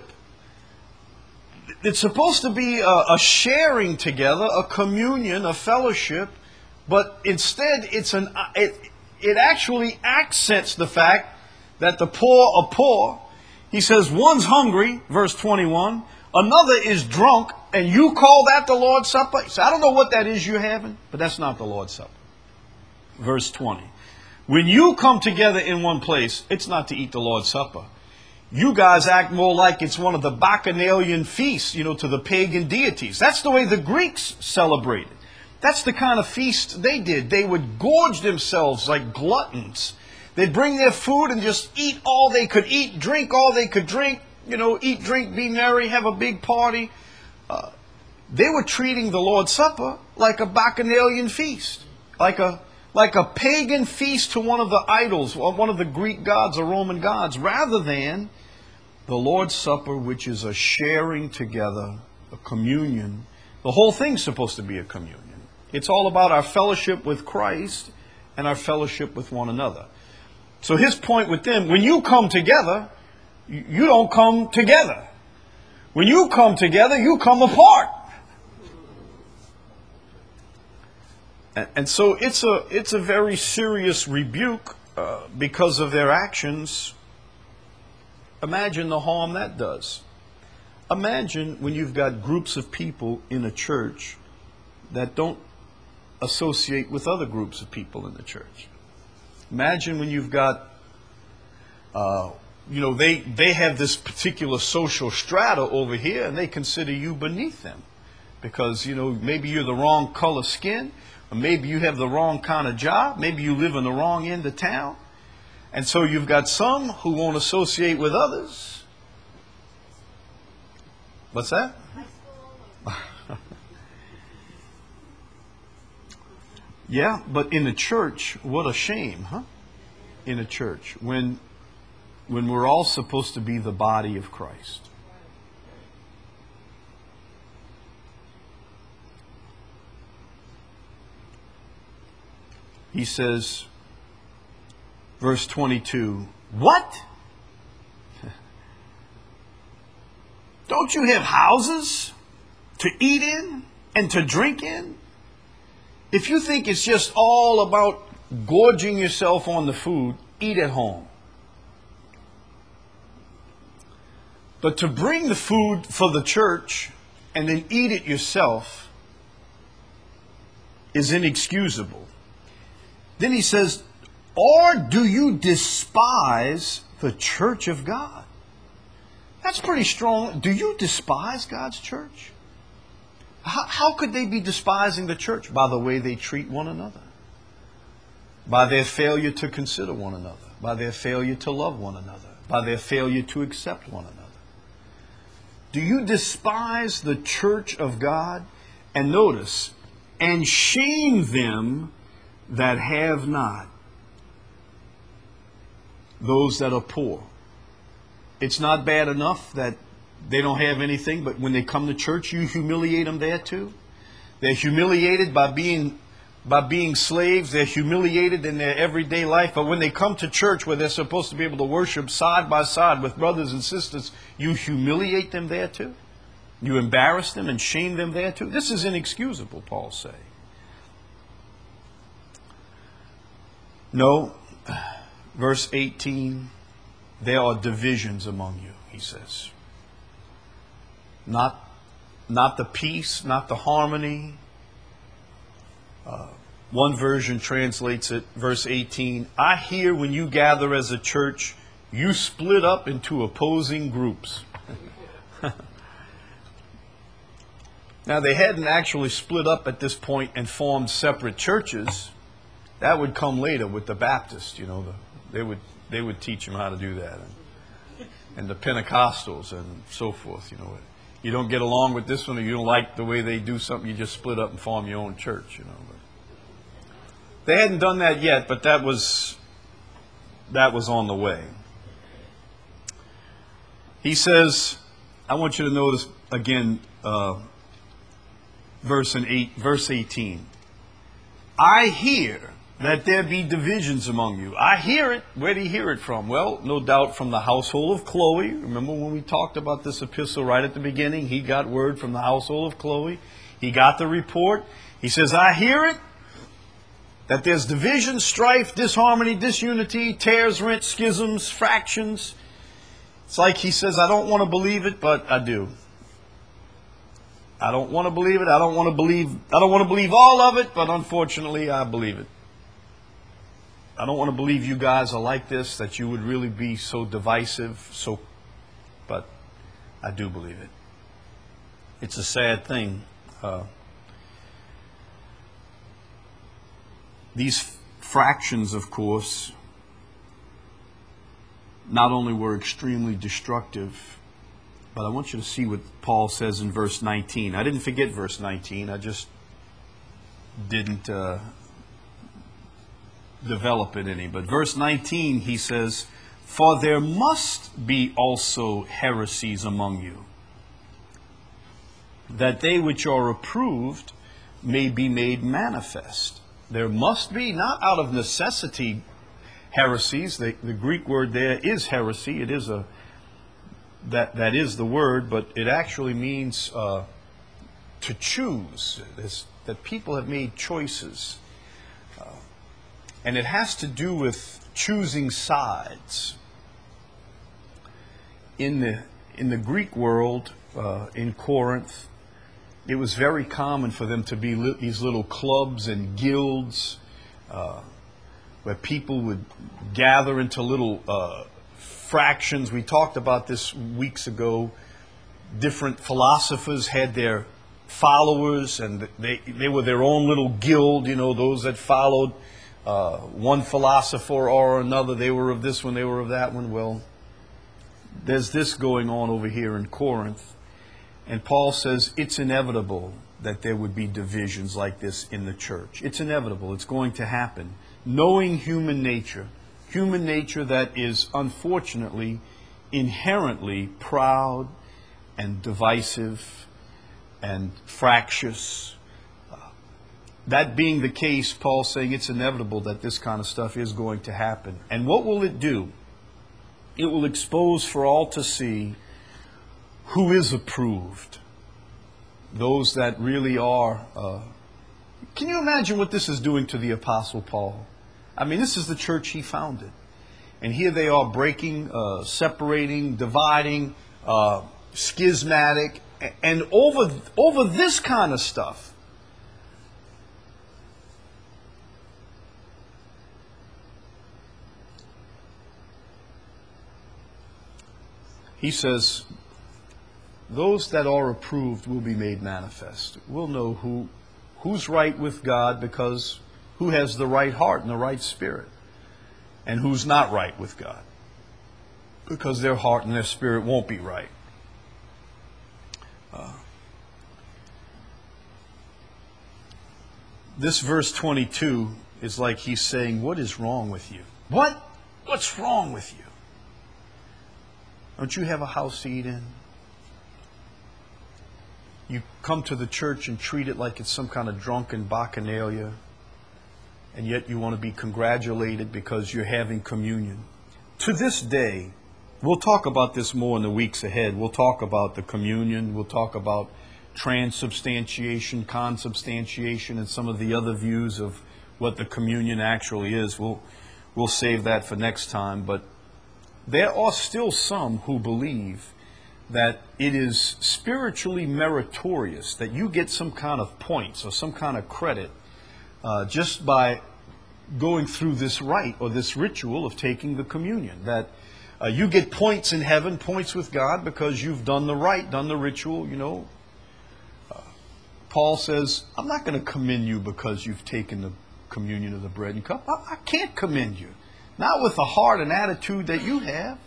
It's supposed to be a, a sharing together, a communion, a fellowship, but instead it's an it, it actually accents the fact that the poor are poor. He says one's hungry, verse twenty-one, another is drunk, and you call that the Lord's Supper? So I don't know what that is you're having, but that's not the Lord's Supper. Verse twenty. When you come together in one place, it's not to eat the Lord's Supper. You guys act more like it's one of the bacchanalian feasts, you know, to the pagan deities. That's the way the Greeks celebrated. That's the kind of feast they did. They would gorge themselves like gluttons. They'd bring their food and just eat all they could eat, drink all they could drink, you know, eat, drink, be merry, have a big party. Uh, they were treating the Lord's Supper like a bacchanalian feast, like a like a pagan feast to one of the idols, or one of the Greek gods or Roman gods, rather than the Lord's Supper, which is a sharing together, a communion. The whole thing's supposed to be a communion. It's all about our fellowship with Christ and our fellowship with one another. So his point with them, when you come together, you don't come together. When you come together, you come apart. And so it's a it's a very serious rebuke uh, because of their actions. Imagine the harm that does. Imagine when you've got groups of people in a church that don't associate with other groups of people in the church. Imagine when you've got, uh, you know, they, they have this particular social strata over here and they consider you beneath them. Because, you know, maybe you're the wrong color skin. Or maybe you have the wrong kind of job. Maybe you live in the wrong end of town. And so you've got some who won't associate with others. What's that? Yeah, but in the church, what a shame, huh? In a church, when, when we're all supposed to be the body of Christ. He says, verse twenty-two, what? Don't you have houses to eat in and to drink in? If you think it's just all about gorging yourself on the food, eat at home. But to bring the food for the church and then eat it yourself is inexcusable. Then he says, or do you despise the church of God? That's pretty strong. Do you despise God's church? How, how could they be despising the church? By the way they treat one another. By their failure to consider one another. By their failure to love one another. By their failure to accept one another. Do you despise the church of God? And notice, and shame them that have not, those that are poor. It's not bad enough that they don't have anything, but when they come to church, you humiliate them there too. They're humiliated by being by being slaves. They're humiliated in their everyday life. But when they come to church where they're supposed to be able to worship side by side with brothers and sisters, you humiliate them there too. You embarrass them and shame them there too. This is inexcusable, Paul says. No, verse eighteen, there are divisions among you, he says. Not, not the peace, not the harmony. Uh, one version translates it, verse eighteen, I hear when you gather as a church, you split up into opposing groups. Now, they hadn't actually split up at this point and formed separate churches. That would come later with the Baptists, you know. The, they would they would teach them how to do that. And, and the Pentecostals and so forth, you know. You don't get along with this one or you don't like the way they do something, you just split up and form your own church, you know. But they hadn't done that yet, but that was that was on the way. He says, I want you to notice again, uh, verse in eight, verse eighteen. I hear that there be divisions among you. I hear it. Where do you hear it from? Well, no doubt from the household of Chloe. Remember when we talked about this epistle right at the beginning? He got word from the household of Chloe. He got the report. He says, I hear it. That there's division, strife, disharmony, disunity, tears, rents, schisms, fractions. It's like he says, I don't want to believe it, but I do. I don't want to believe it. I don't want to believe, I don't want to believe all of it, but unfortunately I believe it. I don't want to believe you guys are like this, that you would really be so divisive, so, but I do believe it. It's a sad thing. Uh, these fractions, of course, not only were extremely destructive, but I want you to see what Paul says in verse nineteen. I didn't forget verse nineteen. I just didn't uh, develop it any. But verse nineteen, he says, for there must be also heresies among you, that they which are approved may be made manifest. There must be, not out of necessity, heresies. The, the Greek word there is heresy. It is a That that is the word, but it actually means uh, to choose. It's, that people have made choices, uh, and it has to do with choosing sides. In the in the Greek world, uh, in Corinth, it was very common for them to be li- these little clubs and guilds, uh, where people would gather into little Uh, fractions. We talked about this weeks ago. Different philosophers had their followers, and they they were their own little guild. You know, those that followed uh, one philosopher or another. They were of this one, they were of that one. Well, there's this going on over here in Corinth, and Paul says it's inevitable that there would be divisions like this in the church. It's inevitable. It's going to happen. Knowing human nature. Human nature that is unfortunately inherently proud and divisive and fractious. Uh, that being the case, Paul's saying it's inevitable that this kind of stuff is going to happen. And what will it do? It will expose for all to see who is approved. Those that really are. Uh, can you imagine what this is doing to the Apostle Paul? I mean, this is the church he founded. And here they are breaking, uh, separating, dividing, uh, schismatic, and over, over this kind of stuff. He says, those that are approved will be made manifest. We'll know who who's right with God, because who has the right heart and the right spirit, and who's not right with God, because their heart and their spirit won't be right. Uh, this verse twenty-two is like he's saying, what is wrong with you? What? What's wrong with you? Don't you have a house to eat in? You come to the church and treat it like it's some kind of drunken bacchanalia, and yet you want to be congratulated because you're having communion. To this day, we'll talk about this more in the weeks ahead. We'll talk about the communion. We'll talk about transubstantiation, consubstantiation, and some of the other views of what the communion actually is. We'll, we'll save that for next time. But there are still some who believe that it is spiritually meritorious, that you get some kind of points or some kind of credit uh, just by going through this rite or this ritual of taking the communion. That uh, you get points in heaven, points with God, because you've done the rite, done the ritual, you know. Uh, Paul says, I'm not going to commend you because you've taken the communion of the bread and cup. I, I can't commend you. Not with the heart and attitude that you have.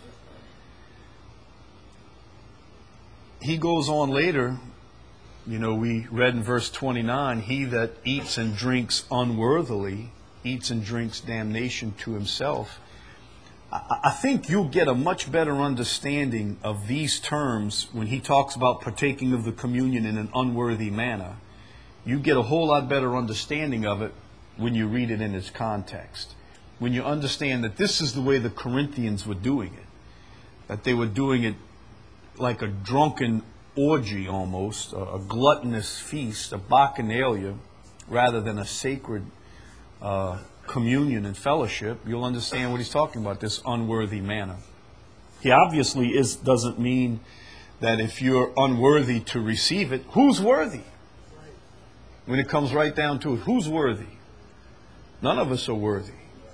He goes on later, you know, we read in verse twenty-nine, he that eats and drinks unworthily, eats and drinks damnation to himself. I, I think you'll get a much better understanding of these terms when he talks about partaking of the communion in an unworthy manner. You get a whole lot better understanding of it when you read it in its context. When you understand that this is the way the Corinthians were doing it. That they were doing it like a drunken orgy almost, a, a gluttonous feast, a bacchanalia, rather than a sacred uh, communion and fellowship. You'll understand what he's talking about, this unworthy manner. He obviously is, doesn't mean that if you're unworthy to receive it, who's worthy? When it comes right down to it, who's worthy? None of us are worthy.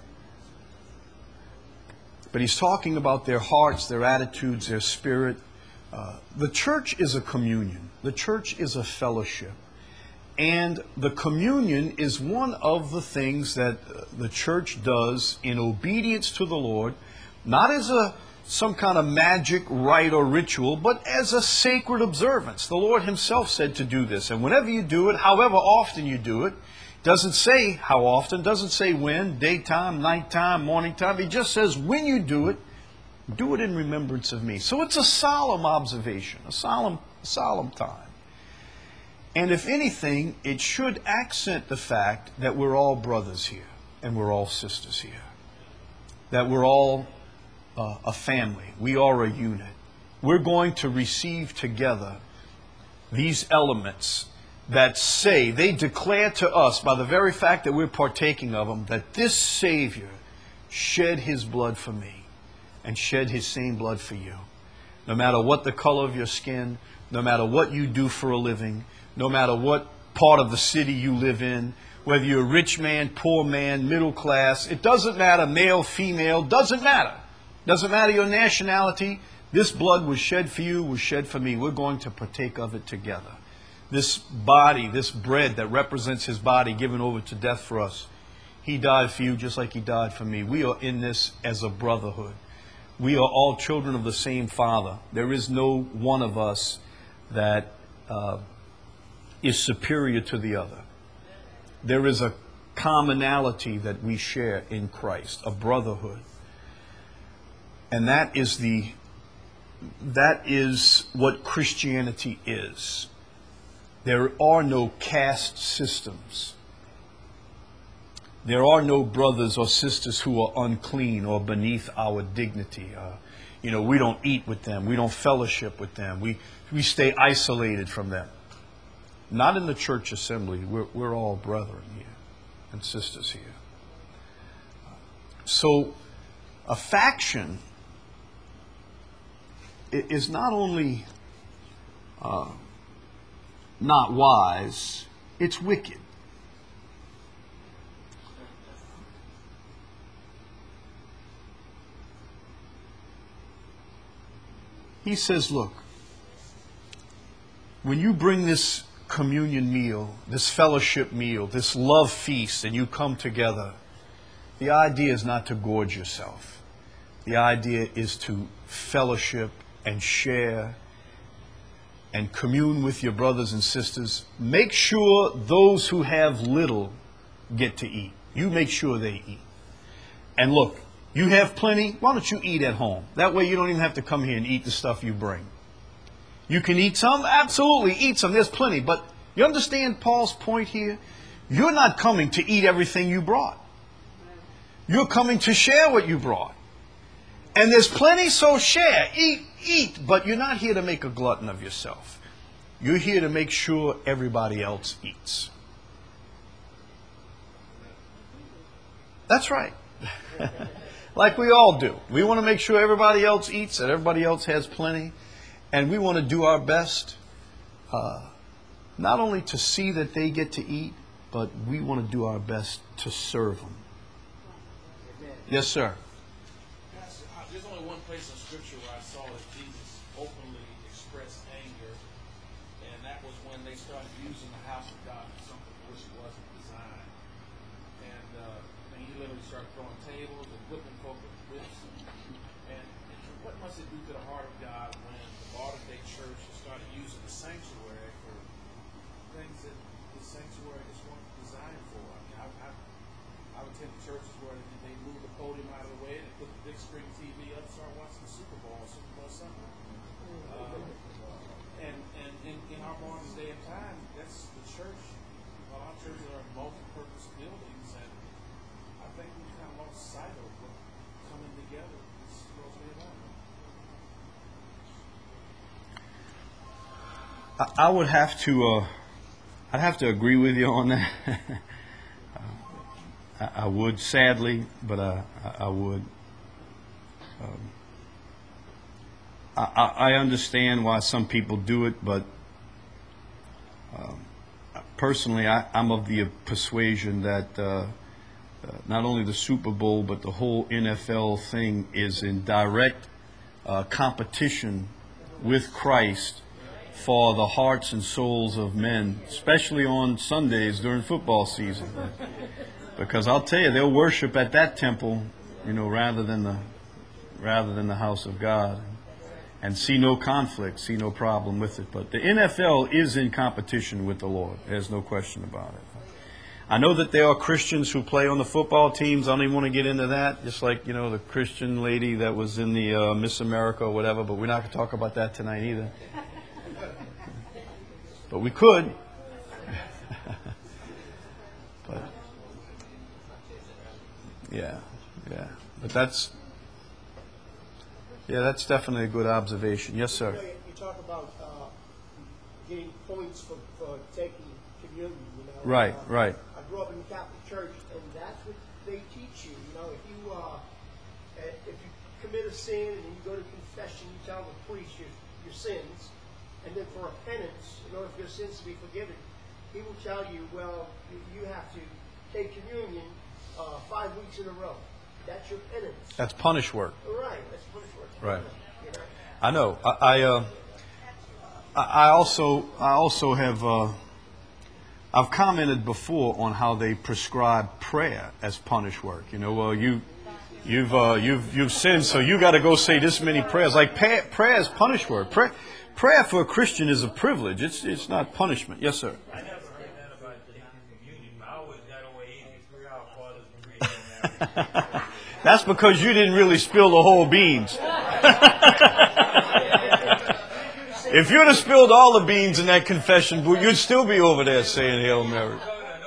But he's talking about their hearts, their attitudes, their spirit. Uh, the church is a communion. The church is a fellowship. And the communion is one of the things that the church does in obedience to the Lord, not as a some kind of magic rite or ritual, but as a sacred observance. The Lord himself said to do this. And whenever you do it, however often you do it, doesn't say how often, doesn't say when, daytime, nighttime, morning time. He just says when you do it, do it in remembrance of me. So it's a solemn observation, a solemn, solemn time. And if anything, it should accent the fact that we're all brothers here and we're all sisters here. That we're all uh, a family. We are a unit. We're going to receive together these elements that say, they declare to us by the very fact that we're partaking of them, that this Savior shed his blood for me and shed his same blood for you. No matter what the color of your skin, no matter what you do for a living, no matter what part of the city you live in, whether you're a rich man, poor man, middle class, it doesn't matter, male, female, doesn't matter. Doesn't matter your nationality. This blood was shed for you, was shed for me. We're going to partake of it together. This body, this bread that represents his body given over to death for us, he died for you just like he died for me. We are in this as a brotherhood. We are all children of the same Father. There is no one of us that uh, is superior to the other. There is a commonality that we share in Christ, a brotherhood. And that is the that is what Christianity is. There are no caste systems. There are no brothers or sisters who are unclean or beneath our dignity. Uh, you know, we don't eat with them. We don't fellowship with them. We we stay isolated from them. Not in the church assembly. We're we're all brethren here and sisters here. So, a faction is not only uh, not wise, it's wicked. He says, look, when you bring this communion meal, this fellowship meal, this love feast, and you come together, the idea is not to gorge yourself. The idea is to fellowship and share and commune with your brothers and sisters. Make sure those who have little get to eat. You make sure they eat. And look, you have plenty, why don't you eat at home? That way you don't even have to come here and eat the stuff you bring. You can eat some? Absolutely, eat some. There's plenty. But you understand Paul's point here? You're not coming to eat everything you brought. You're coming to share what you brought. And there's plenty, so share. Eat, eat. But you're not here to make a glutton of yourself. You're here to make sure everybody else eats. That's right. Like we all do. We want to make sure everybody else eats, that everybody else has plenty. And we want to do our best, uh, not only to see that they get to eat, but we want to do our best to serve them. Yes, sir. Pastor, uh, there's only one place in Scripture where I saw that Jesus openly expressed anger, and that was when they started using the house of God for something for which it wasn't designed. And, uh, and he literally started throwing tables and whipping folk with whips. And, and what must it do to the heart of God when the modern day church has started using the sanctuary for things that the sanctuary just wasn't designed for? I mean, I, I, I would attend churches where they move the podium out of the way and they put the big screen T V up, start watching the Super Bowl or Super Bowl Sunday. Um, and and in, in our modern day and time, that's the church. Well, our churches are multi-purpose buildings, and I think we've kind of lost sight of what coming together is supposed to be about. I, I would have to, uh, I'd have to agree with you on that. I, I would, sadly, but uh, I, I would. Um, I, I understand why some people do it, but um, personally, I, I'm of the persuasion that uh, uh, not only the Super Bowl, but the whole N F L thing is in direct uh, competition with Christ for the hearts and souls of men, especially on Sundays during football season. Because I'll tell you, they'll worship at that temple, you know, rather than the rather than the house of God, and see no conflict, see no problem with it. But the N F L is in competition with the Lord. There's no question about it. I know that there are Christians who play on the football teams. I don't even want to get into that. Just like, you know, the Christian lady that was in the uh, Miss America or whatever. But we're not going to talk about that tonight either. But we could. But yeah, yeah. But that's yeah, that's definitely a good observation. Yes, sir. You know, you talk about uh, getting points for, for taking communion. You know, Right, uh, right. I grew up in the Catholic Church, and that's what they teach you. You know, if you uh, if you commit a sin and you go to confession, you tell the priest your your sins, and then for a penance, in order for your sins to be forgiven, he will tell you, well, you, you have to take communion uh, five weeks in a row. That's your penance. That's punish work. Right. That's punishment. Right. You know? I know. I I, uh, I I also I also have uh, I've commented before on how they prescribe prayer as punish work. You know, well you you've uh, you've you've sinned, so you got to go say this many prayers. Like prayer, prayer is punish work. Prayer, prayer for a Christian is a privilege. It's it's not punishment. Yes, sir. I never heard that about taking communion. I always got away easy three hour fathers and preaching. That's because you didn't really spill the whole beans. If you'd have spilled all the beans in that confession booth, you'd still be over there saying Hail Mary.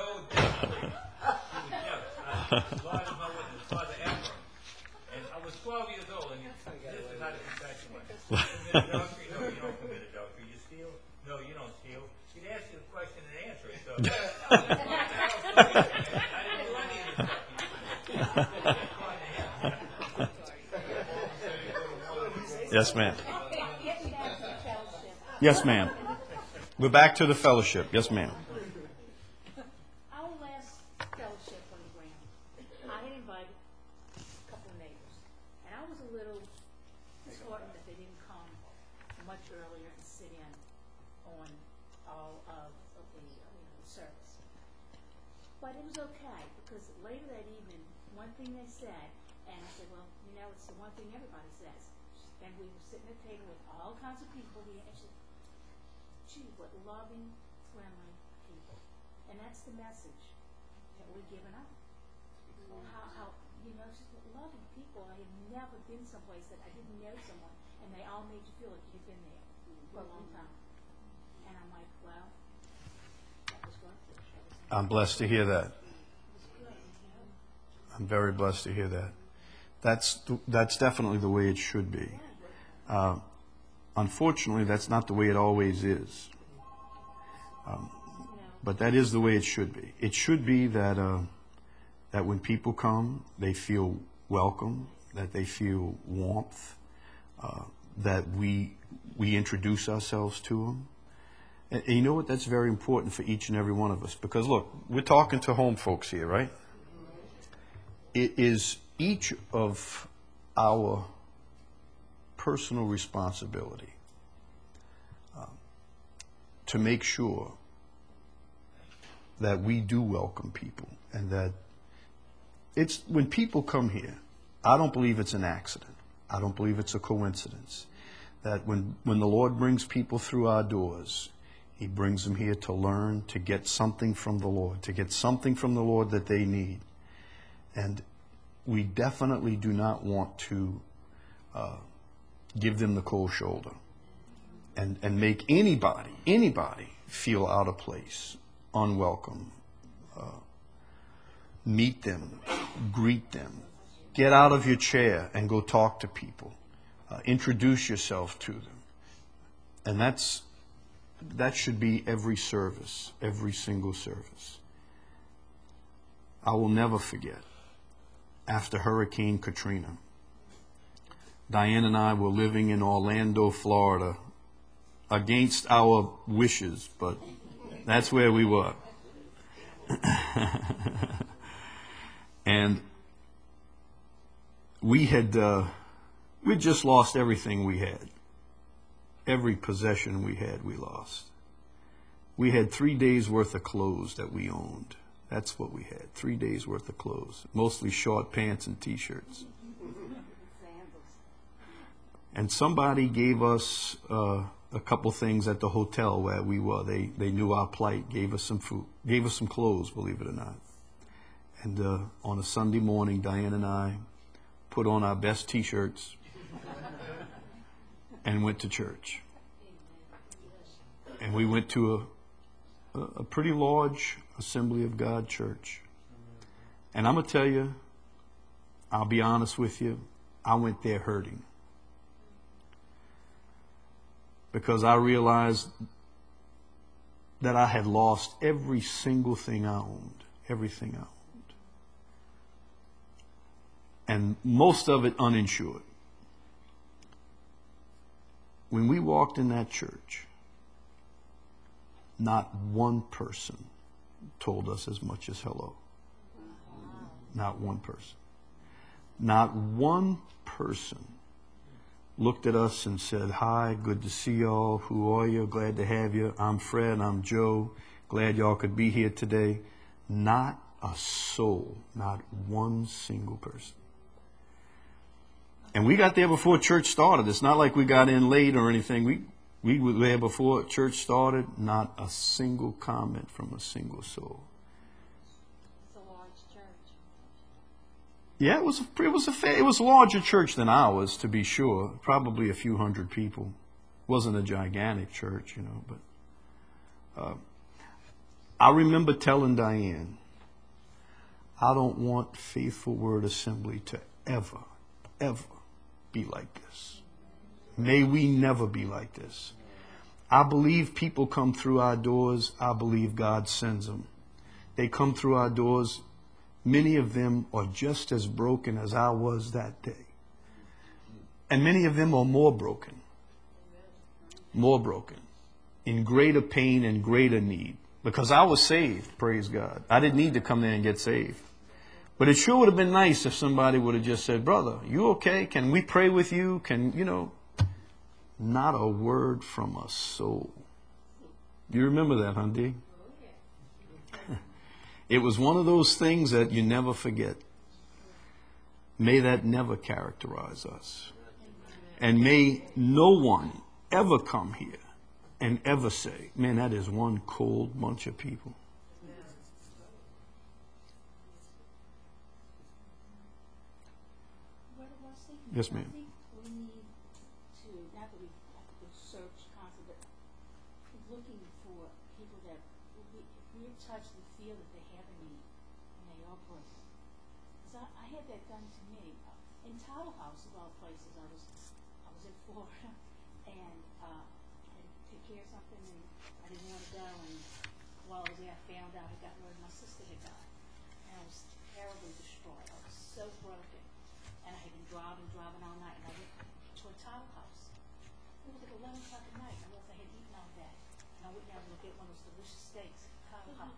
I was twelve years old, and this is how the confession went. Commit adultery? No, you don't commit adultery. You steal? No, you don't steal. He'd ask you a question and answer it. So I didn't do any of this stuff. Yes, ma'am. Yes, ma'am. We're back to the fellowship. Yes, ma'am. Our last fellowship on the ground, I had invited a couple of neighbors, and I was a little disheartened that they didn't come much earlier and sit in on all of, of the, you know, the service. But it was okay, because later that evening, one thing they said, and I said, well, you know, it's the one thing everybody says. And we were sitting at a table with all kinds of people. We actually, gee, what loving, friendly people. And that's the message that we're giving up. How, how, you know, just loving people. I had never been someplace that I didn't know someone, and they all made you feel like you'd been there. for a long time. And I'm like, well, that was worth it. That was I'm blessed to hear that. good, you know. I'm very blessed to hear that. That's th- that's definitely the way it should be. Uh, unfortunately, that's not the way it always is. Um, but that is the way it should be. It should be that uh, that when people come, they feel welcome, that they feel warmth, uh, that we we introduce ourselves to them. And, and you know what? That's very important for each and every one of us. Because look, we're talking to home folks here, right? It is each of our personal responsibility um, to make sure that we do welcome people, and that it's when people come here, I don't believe it's an accident. I don't believe it's a coincidence. That when, when the Lord brings people through our doors, He brings them here to learn, to get something from the Lord, to get something from the Lord that they need. And we definitely do not want to uh, give them the cold shoulder and, and make anybody, anybody feel out of place, unwelcome. Uh, meet them, greet them, get out of your chair and go talk to people. Uh, introduce yourself to them. And that's that should be every service, every single service. I will never forget, after Hurricane Katrina, Diane and I were living in Orlando, Florida, against our wishes, but that's where we were. And we had uh, we just lost everything we had. Every possession we had, we lost. We had three days worth of clothes that we owned. That's what we had. Three days worth of clothes, mostly short pants and T-shirts. And somebody gave us uh, a couple things at the hotel where we were. They they knew our plight, gave us some food, gave us some clothes, believe it or not. And uh, on a Sunday morning, Diane and I put on our best T-shirts and went to church. And we went to a, a pretty large Assembly of God church. And I'm going to tell you, I'll be honest with you, I went there hurting. Because I realized that I had lost every single thing I owned. Everything I owned. And most of it uninsured. When we walked in that church, not one person told us as much as hello. Not one person. Not one person looked at us and said, hi, good to see y'all. Who are you? Glad to have you. I'm Fred. I'm Joe. Glad y'all could be here today. Not a soul. Not one single person. And we got there before church started. It's not like we got in late or anything. We we were there before church started. Not a single comment from a single soul. It's a large church. Yeah, it was a, it was a fa- it was a larger church than ours, to be sure. Probably a few hundred people. It wasn't a gigantic church, you know. But uh, I remember telling Diane, I don't want Faithful Word Assembly to ever, ever be like this. May we never be like this. I believe people come through our doors. I believe God sends them. They come through our doors. Many of them are just as broken as I was that day. And many of them are more broken. More broken. In greater pain and greater need. Because I was saved, praise God. I didn't need to come there and get saved. But it sure would have been nice if somebody would have just said, brother, you okay? Can we pray with you? Can, you know, not a word from a soul. You remember that, huh, D? It was one of those things that you never forget. May that never characterize us. And may no one ever come here and ever say, man, that is one cold bunch of people. Brother Rusty? Yes, ma'am. I think we need to, not that we have to search you touch the feel that they have in you, and they all break. Because I, I had that done to me. Uh, in Tattle House, of all places, I was, I was in Florida, and uh, I had to take care of something, and I didn't want to go, and while I was there, I found out I got word my sister had died. And I was terribly distraught. I was so broken. And I had been driving, driving all night, and I went to a Tattle House. It was like eleven o'clock at night. I realized I had eaten all that. And I went down to get one of those delicious steaks at Tattle House.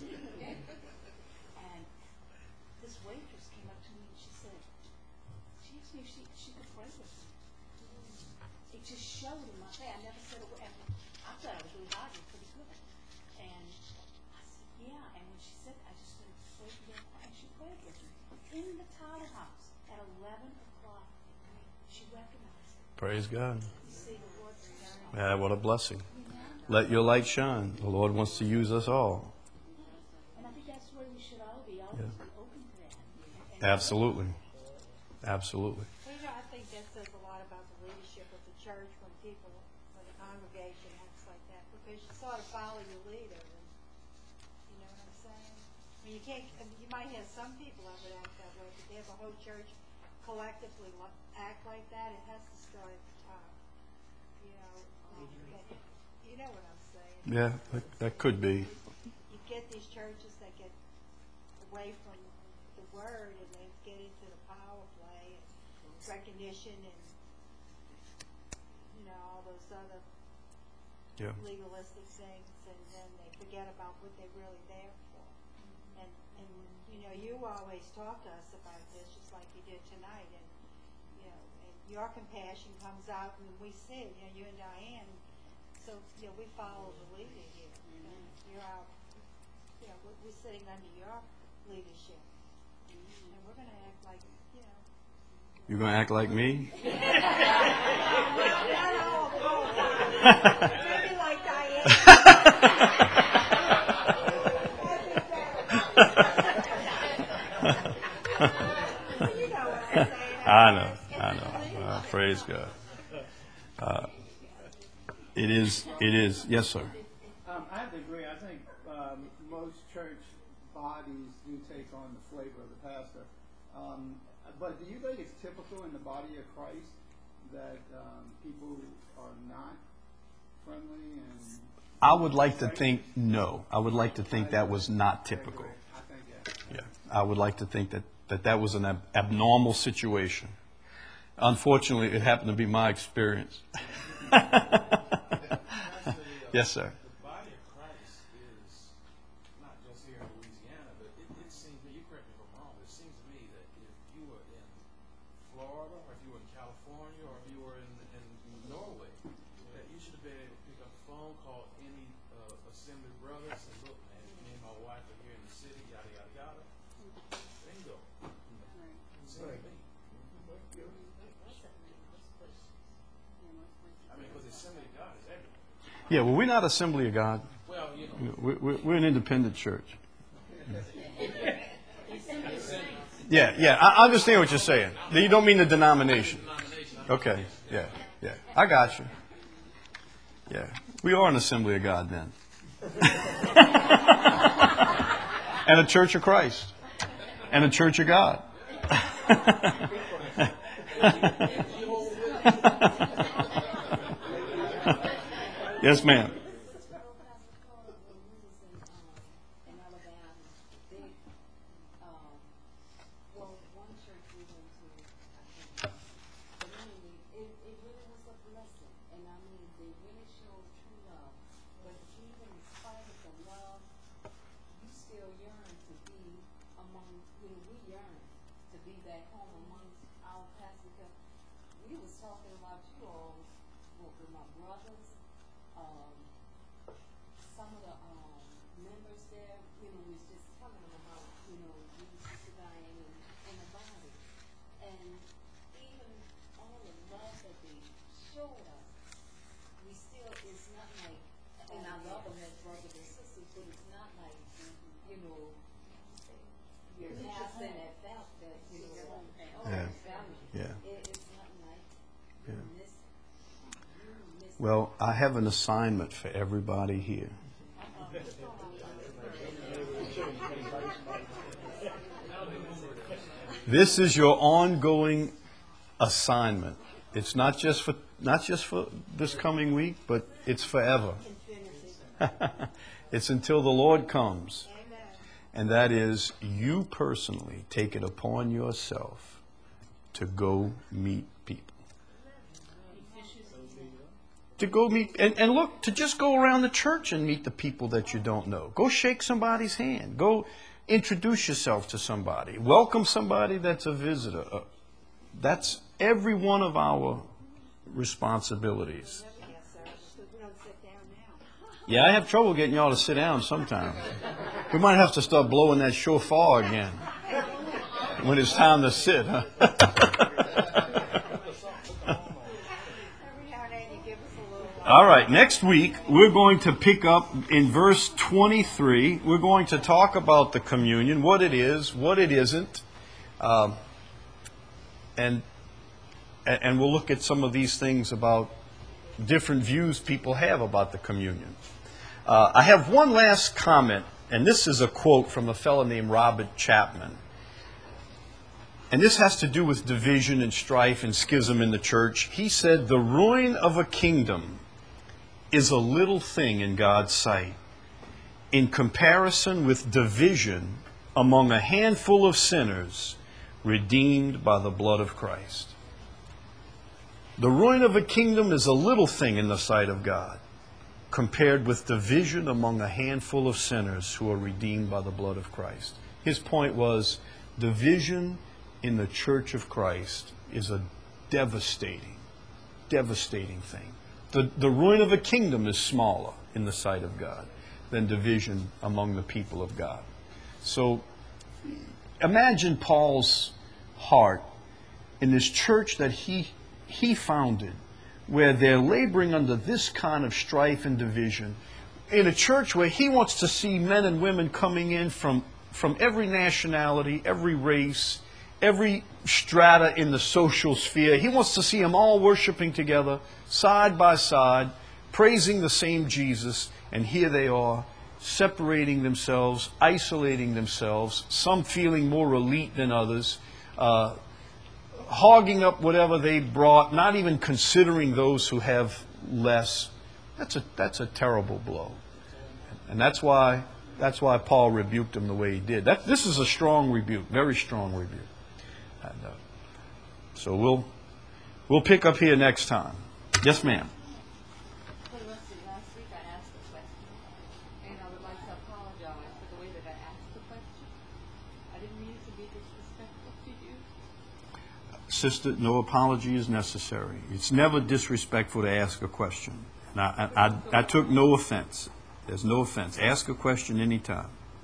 And this waitress came up to me and she said, she asked me if she, she could pray with me. It just showed in my face. I never said a word. And I thought I was really hot and pretty good. And I said, yeah. And when she said that, I just started breaking down crying. She prayed with me in the Tattle House at eleven o'clock at night. She recognized it. Praise God. You see the Lord's done. Yeah, what a blessing. Let your light shine. The Lord wants to use us all. And I think that's where we should all be, always Yeah. be open to that. And- and- Absolutely. Absolutely. Well, you know, I think that says a lot about the leadership of the church when people, when the congregation acts like that, because you sort of follow your leader. And, you know what I'm saying? I mean, you can't. I mean, you might have some people that would act that way, but they have a whole church collectively lo- act like that. It has to start at the top. You know. Um, and, you know what I'm saying? Yeah, that, that could be. You get these churches that get away from the word and they get into the power play and recognition and, you know, all those other Yeah. legalistic things, and then they forget about what they're really there for. And, and you know, you always talk to us about this, just like you did tonight, and, you know, and your compassion comes out when we see it, you know, you and Diane. So, you know, we follow the leader here. And you're out, you know, we're, we're sitting under your leadership. And we're going to act like, you know. You're going to act like me? Not all the time. Maybe like Diane. You know what I'm saying. I know. I know. Uh, praise God. Uh, it is. It is. Yes, sir. Um, I have to agree. I think um, most church bodies do take on the flavor of the pastor. Um, but do you think it's typical in the body of Christ that um, people are not friendly and? I would like to think no. I would like to think that was not typical. I think yeah. Yeah. I would like to think that that, that was an ab- abnormal situation. Unfortunately, it happened to be my experience. Yes, sir. The body of Christ is not just here in Louisiana, but it, it seems to me, you correct me if I'm wrong, but it seems to me that if you were in Florida, or if you were in California, or if you were in, in Norway, that you should have been able to pick up the phone, call any uh, assembly brother, and say, look, man, me and my wife are here in the city, yada, yada, yada. Bingo. Seems to me. I mean, because the assembly of God is everywhere. Yeah. Well, we're not Assembly of God. Well, you know. We're, we're, we're an independent church. Yeah. Yeah. I I understand what you're saying. You don't mean the denomination. Okay. Yeah. Yeah. I got you. Yeah. We are an Assembly of God then. And a Church of Christ. And a Church of God. Yes, ma'am. In Alabama, big, um, well, one church we went to, I think, but anyway, it, it really was a blessing, and I mean, they really showed true love, but even in spite of the love, you still yearn to be among, you know, we yearn to be back home amongst our pastors, because we was talking about you all, well, with my brothers, um, some of the um, members there, you know, was just telling them about, you know, you, Sister Diane, and, and the body. And even all the love that they showed us, we still, it's not like, and I love them as brothers and sisters, but it's not like, you know, you're passing that felt that, you know, oh, Yeah. family. Yeah. It, it's nothing like, Yeah. you miss, you miss. Well, I have an assignment for everybody here. This is your ongoing assignment. It's not just for not just for this coming week, but it's forever. It's until the Lord comes. And that is, you personally take it upon yourself to go meet people. To go meet, and, and look, to just go around the church and meet the people that you don't know. Go shake somebody's hand. Go introduce yourself to somebody. Welcome somebody that's a visitor. Uh, that's every one of our responsibilities. Yeah, I have trouble getting y'all to sit down sometimes. We might have to start blowing that shofar again when it's time to sit, huh? All right, next week we're going to pick up in verse twenty-three. We're going to talk about the communion, what it is, what it isn't, um, and and we'll look at some of these things about different views people have about the communion. Uh, I have one last comment, and this is a quote from a fellow named Robert Chapman. And this has to do with division and strife and schism in the church. He said, "The ruin of a kingdom is a little thing in God's sight in comparison with division among a handful of sinners redeemed by the blood of Christ." The ruin of a kingdom is a little thing in the sight of God compared with division among a handful of sinners who are redeemed by the blood of Christ. His point was, division in the church of Christ is a devastating, devastating thing. The, the ruin of a kingdom is smaller in the sight of God than division among the people of God. So imagine Paul's heart in this church that he, he founded, where they're laboring under this kind of strife and division, in a church where he wants to see men and women coming in from, from every nationality, every race, every strata in the social sphere. He wants to see them all worshiping together, side by side, praising the same Jesus, and here they are, separating themselves, isolating themselves, some feeling more elite than others, uh, hogging up whatever they brought, not even considering those who have less. That's a that's a terrible blow, and that's why that's why Paul rebuked them the way he did. That this is a strong rebuke, very strong rebuke. And, uh, so we'll we'll pick up here next time. Yes, ma'am. Well, let's see, last week I asked a question, and I would like to apologize for the way that I asked the question. I didn't mean to be disrespectful to you. Sister, no apology is necessary. It's never disrespectful to ask a question. And I, I, I, I took no offense. There's no offense. Ask a question anytime.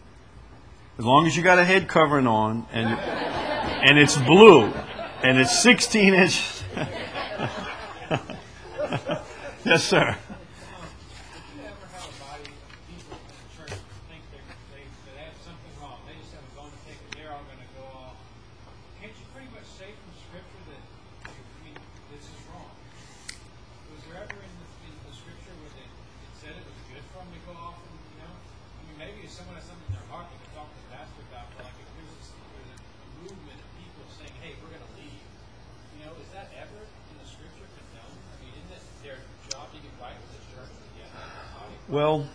As long as you got a head covering on and and it's blue and it's sixteen inches. Yes, sir. Do you ever have a body of people in the church that think they they they have something wrong? They just have a bone to pick and they're all going to go off. Can't you pretty much say from Scripture that, I mean, this is wrong? Was there ever in the, in the Scripture where they, it said it was good for them to go off? And, you know, I mean, maybe if someone has something in their heart, they could talk to the pastor about. But like if there's a, there's a movement of people saying, "Hey, we're going to leave," you know, is that ever in the Scripture condoned? I mean, isn't it their job to get right with the church? Yeah. Well,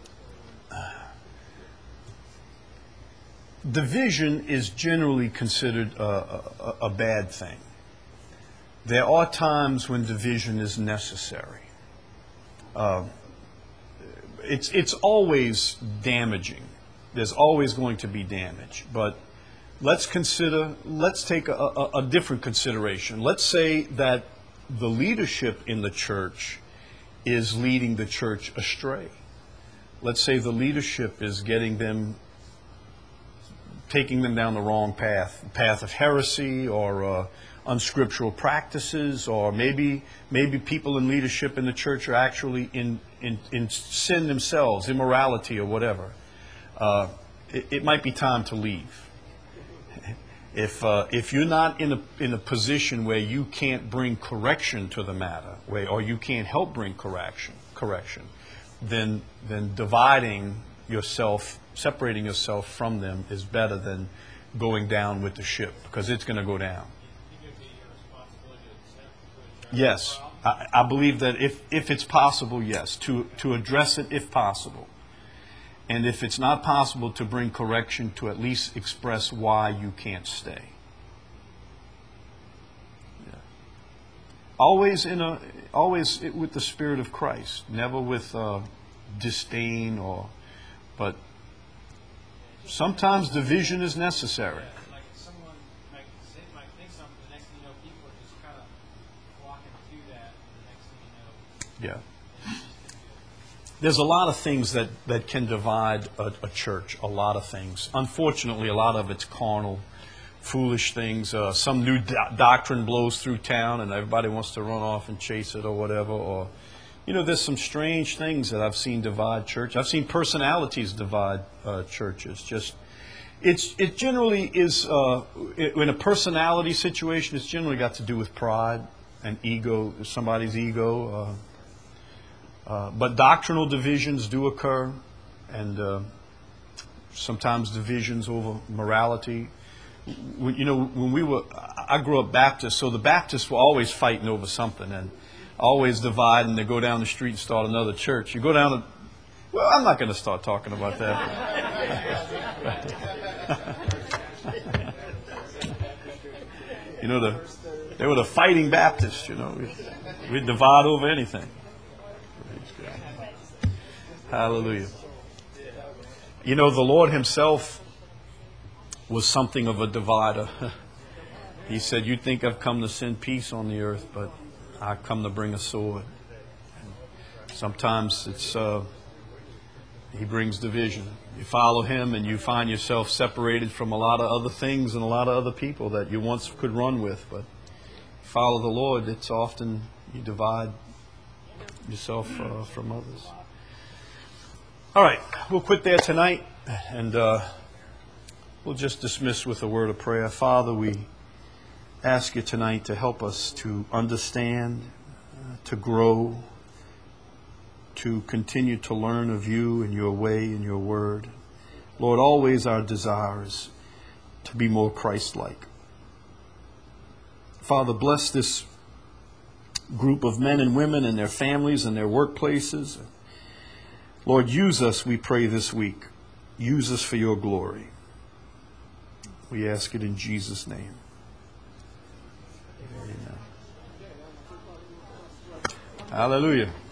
division is generally considered a, a, a bad thing. There are times when division is necessary. Uh, it's it's always damaging. There's always going to be damage. But let's consider. Let's take a, a, a different consideration. Let's say that the leadership in the church is leading the church astray. Let's say the leadership is getting them, taking them down the wrong path, path of heresy or uh, unscriptural practices, or maybe maybe people in leadership in the church are actually in, in, in sin themselves, immorality or whatever. Uh, it, it might be time to leave. If uh, if you're not in a in a position where you can't bring correction to the matter, where or you can't help bring correction correction, then then dividing yourself, separating yourself from them is better than going down with the ship, because it's going to go down. Yes, I, I believe that if, if it's possible, yes, to, to address it if possible. And if it's not possible, to bring correction, to at least express why you can't stay. Yeah. Always in a, always with the Spirit of Christ, never with uh, disdain or, but sometimes division is necessary. Like someone might, say, might think something, the next thing you know, people are just kind of walking through that, and the next thing you know, Yeah. There's a lot of things that, that can divide a, a church, a lot of things. Unfortunately, a lot of it's carnal, foolish things. Uh, some new do- doctrine blows through town and everybody wants to run off and chase it or whatever. Or, you know, there's some strange things that I've seen divide church. I've seen personalities divide uh, churches. Just, it's it generally is, uh, it, in a personality situation, it's generally got to do with pride and ego, somebody's ego. Uh, Uh, but doctrinal divisions do occur, and uh, sometimes divisions over morality. When, you know, when we were, I grew up Baptist, so the Baptists were always fighting over something and always divide, and they go down the street and start another church. You go down to, well, I'm not going to start talking about that. You know, the, they were the fighting Baptists, you know. We'd, we'd divide over anything. Hallelujah. You know, the Lord himself was something of a divider. He said, you think I've come to send peace on the earth, but I've come to bring a sword. And sometimes it's uh, he brings division. You follow him and you find yourself separated from a lot of other things and a lot of other people that you once could run with. But you follow the Lord, it's often you divide yourself uh, from others. All right, we'll quit there tonight, and uh, we'll just dismiss with a word of prayer. Father, we ask you tonight to help us to understand, uh, to grow, to continue to learn of you and your way and your word. Lord, always our desire is to be more Christ-like. Father, bless this group of men and women and their families and their workplaces. Lord, use us, we pray, this week. Use us for your glory. We ask it in Jesus' name. Amen. Hallelujah.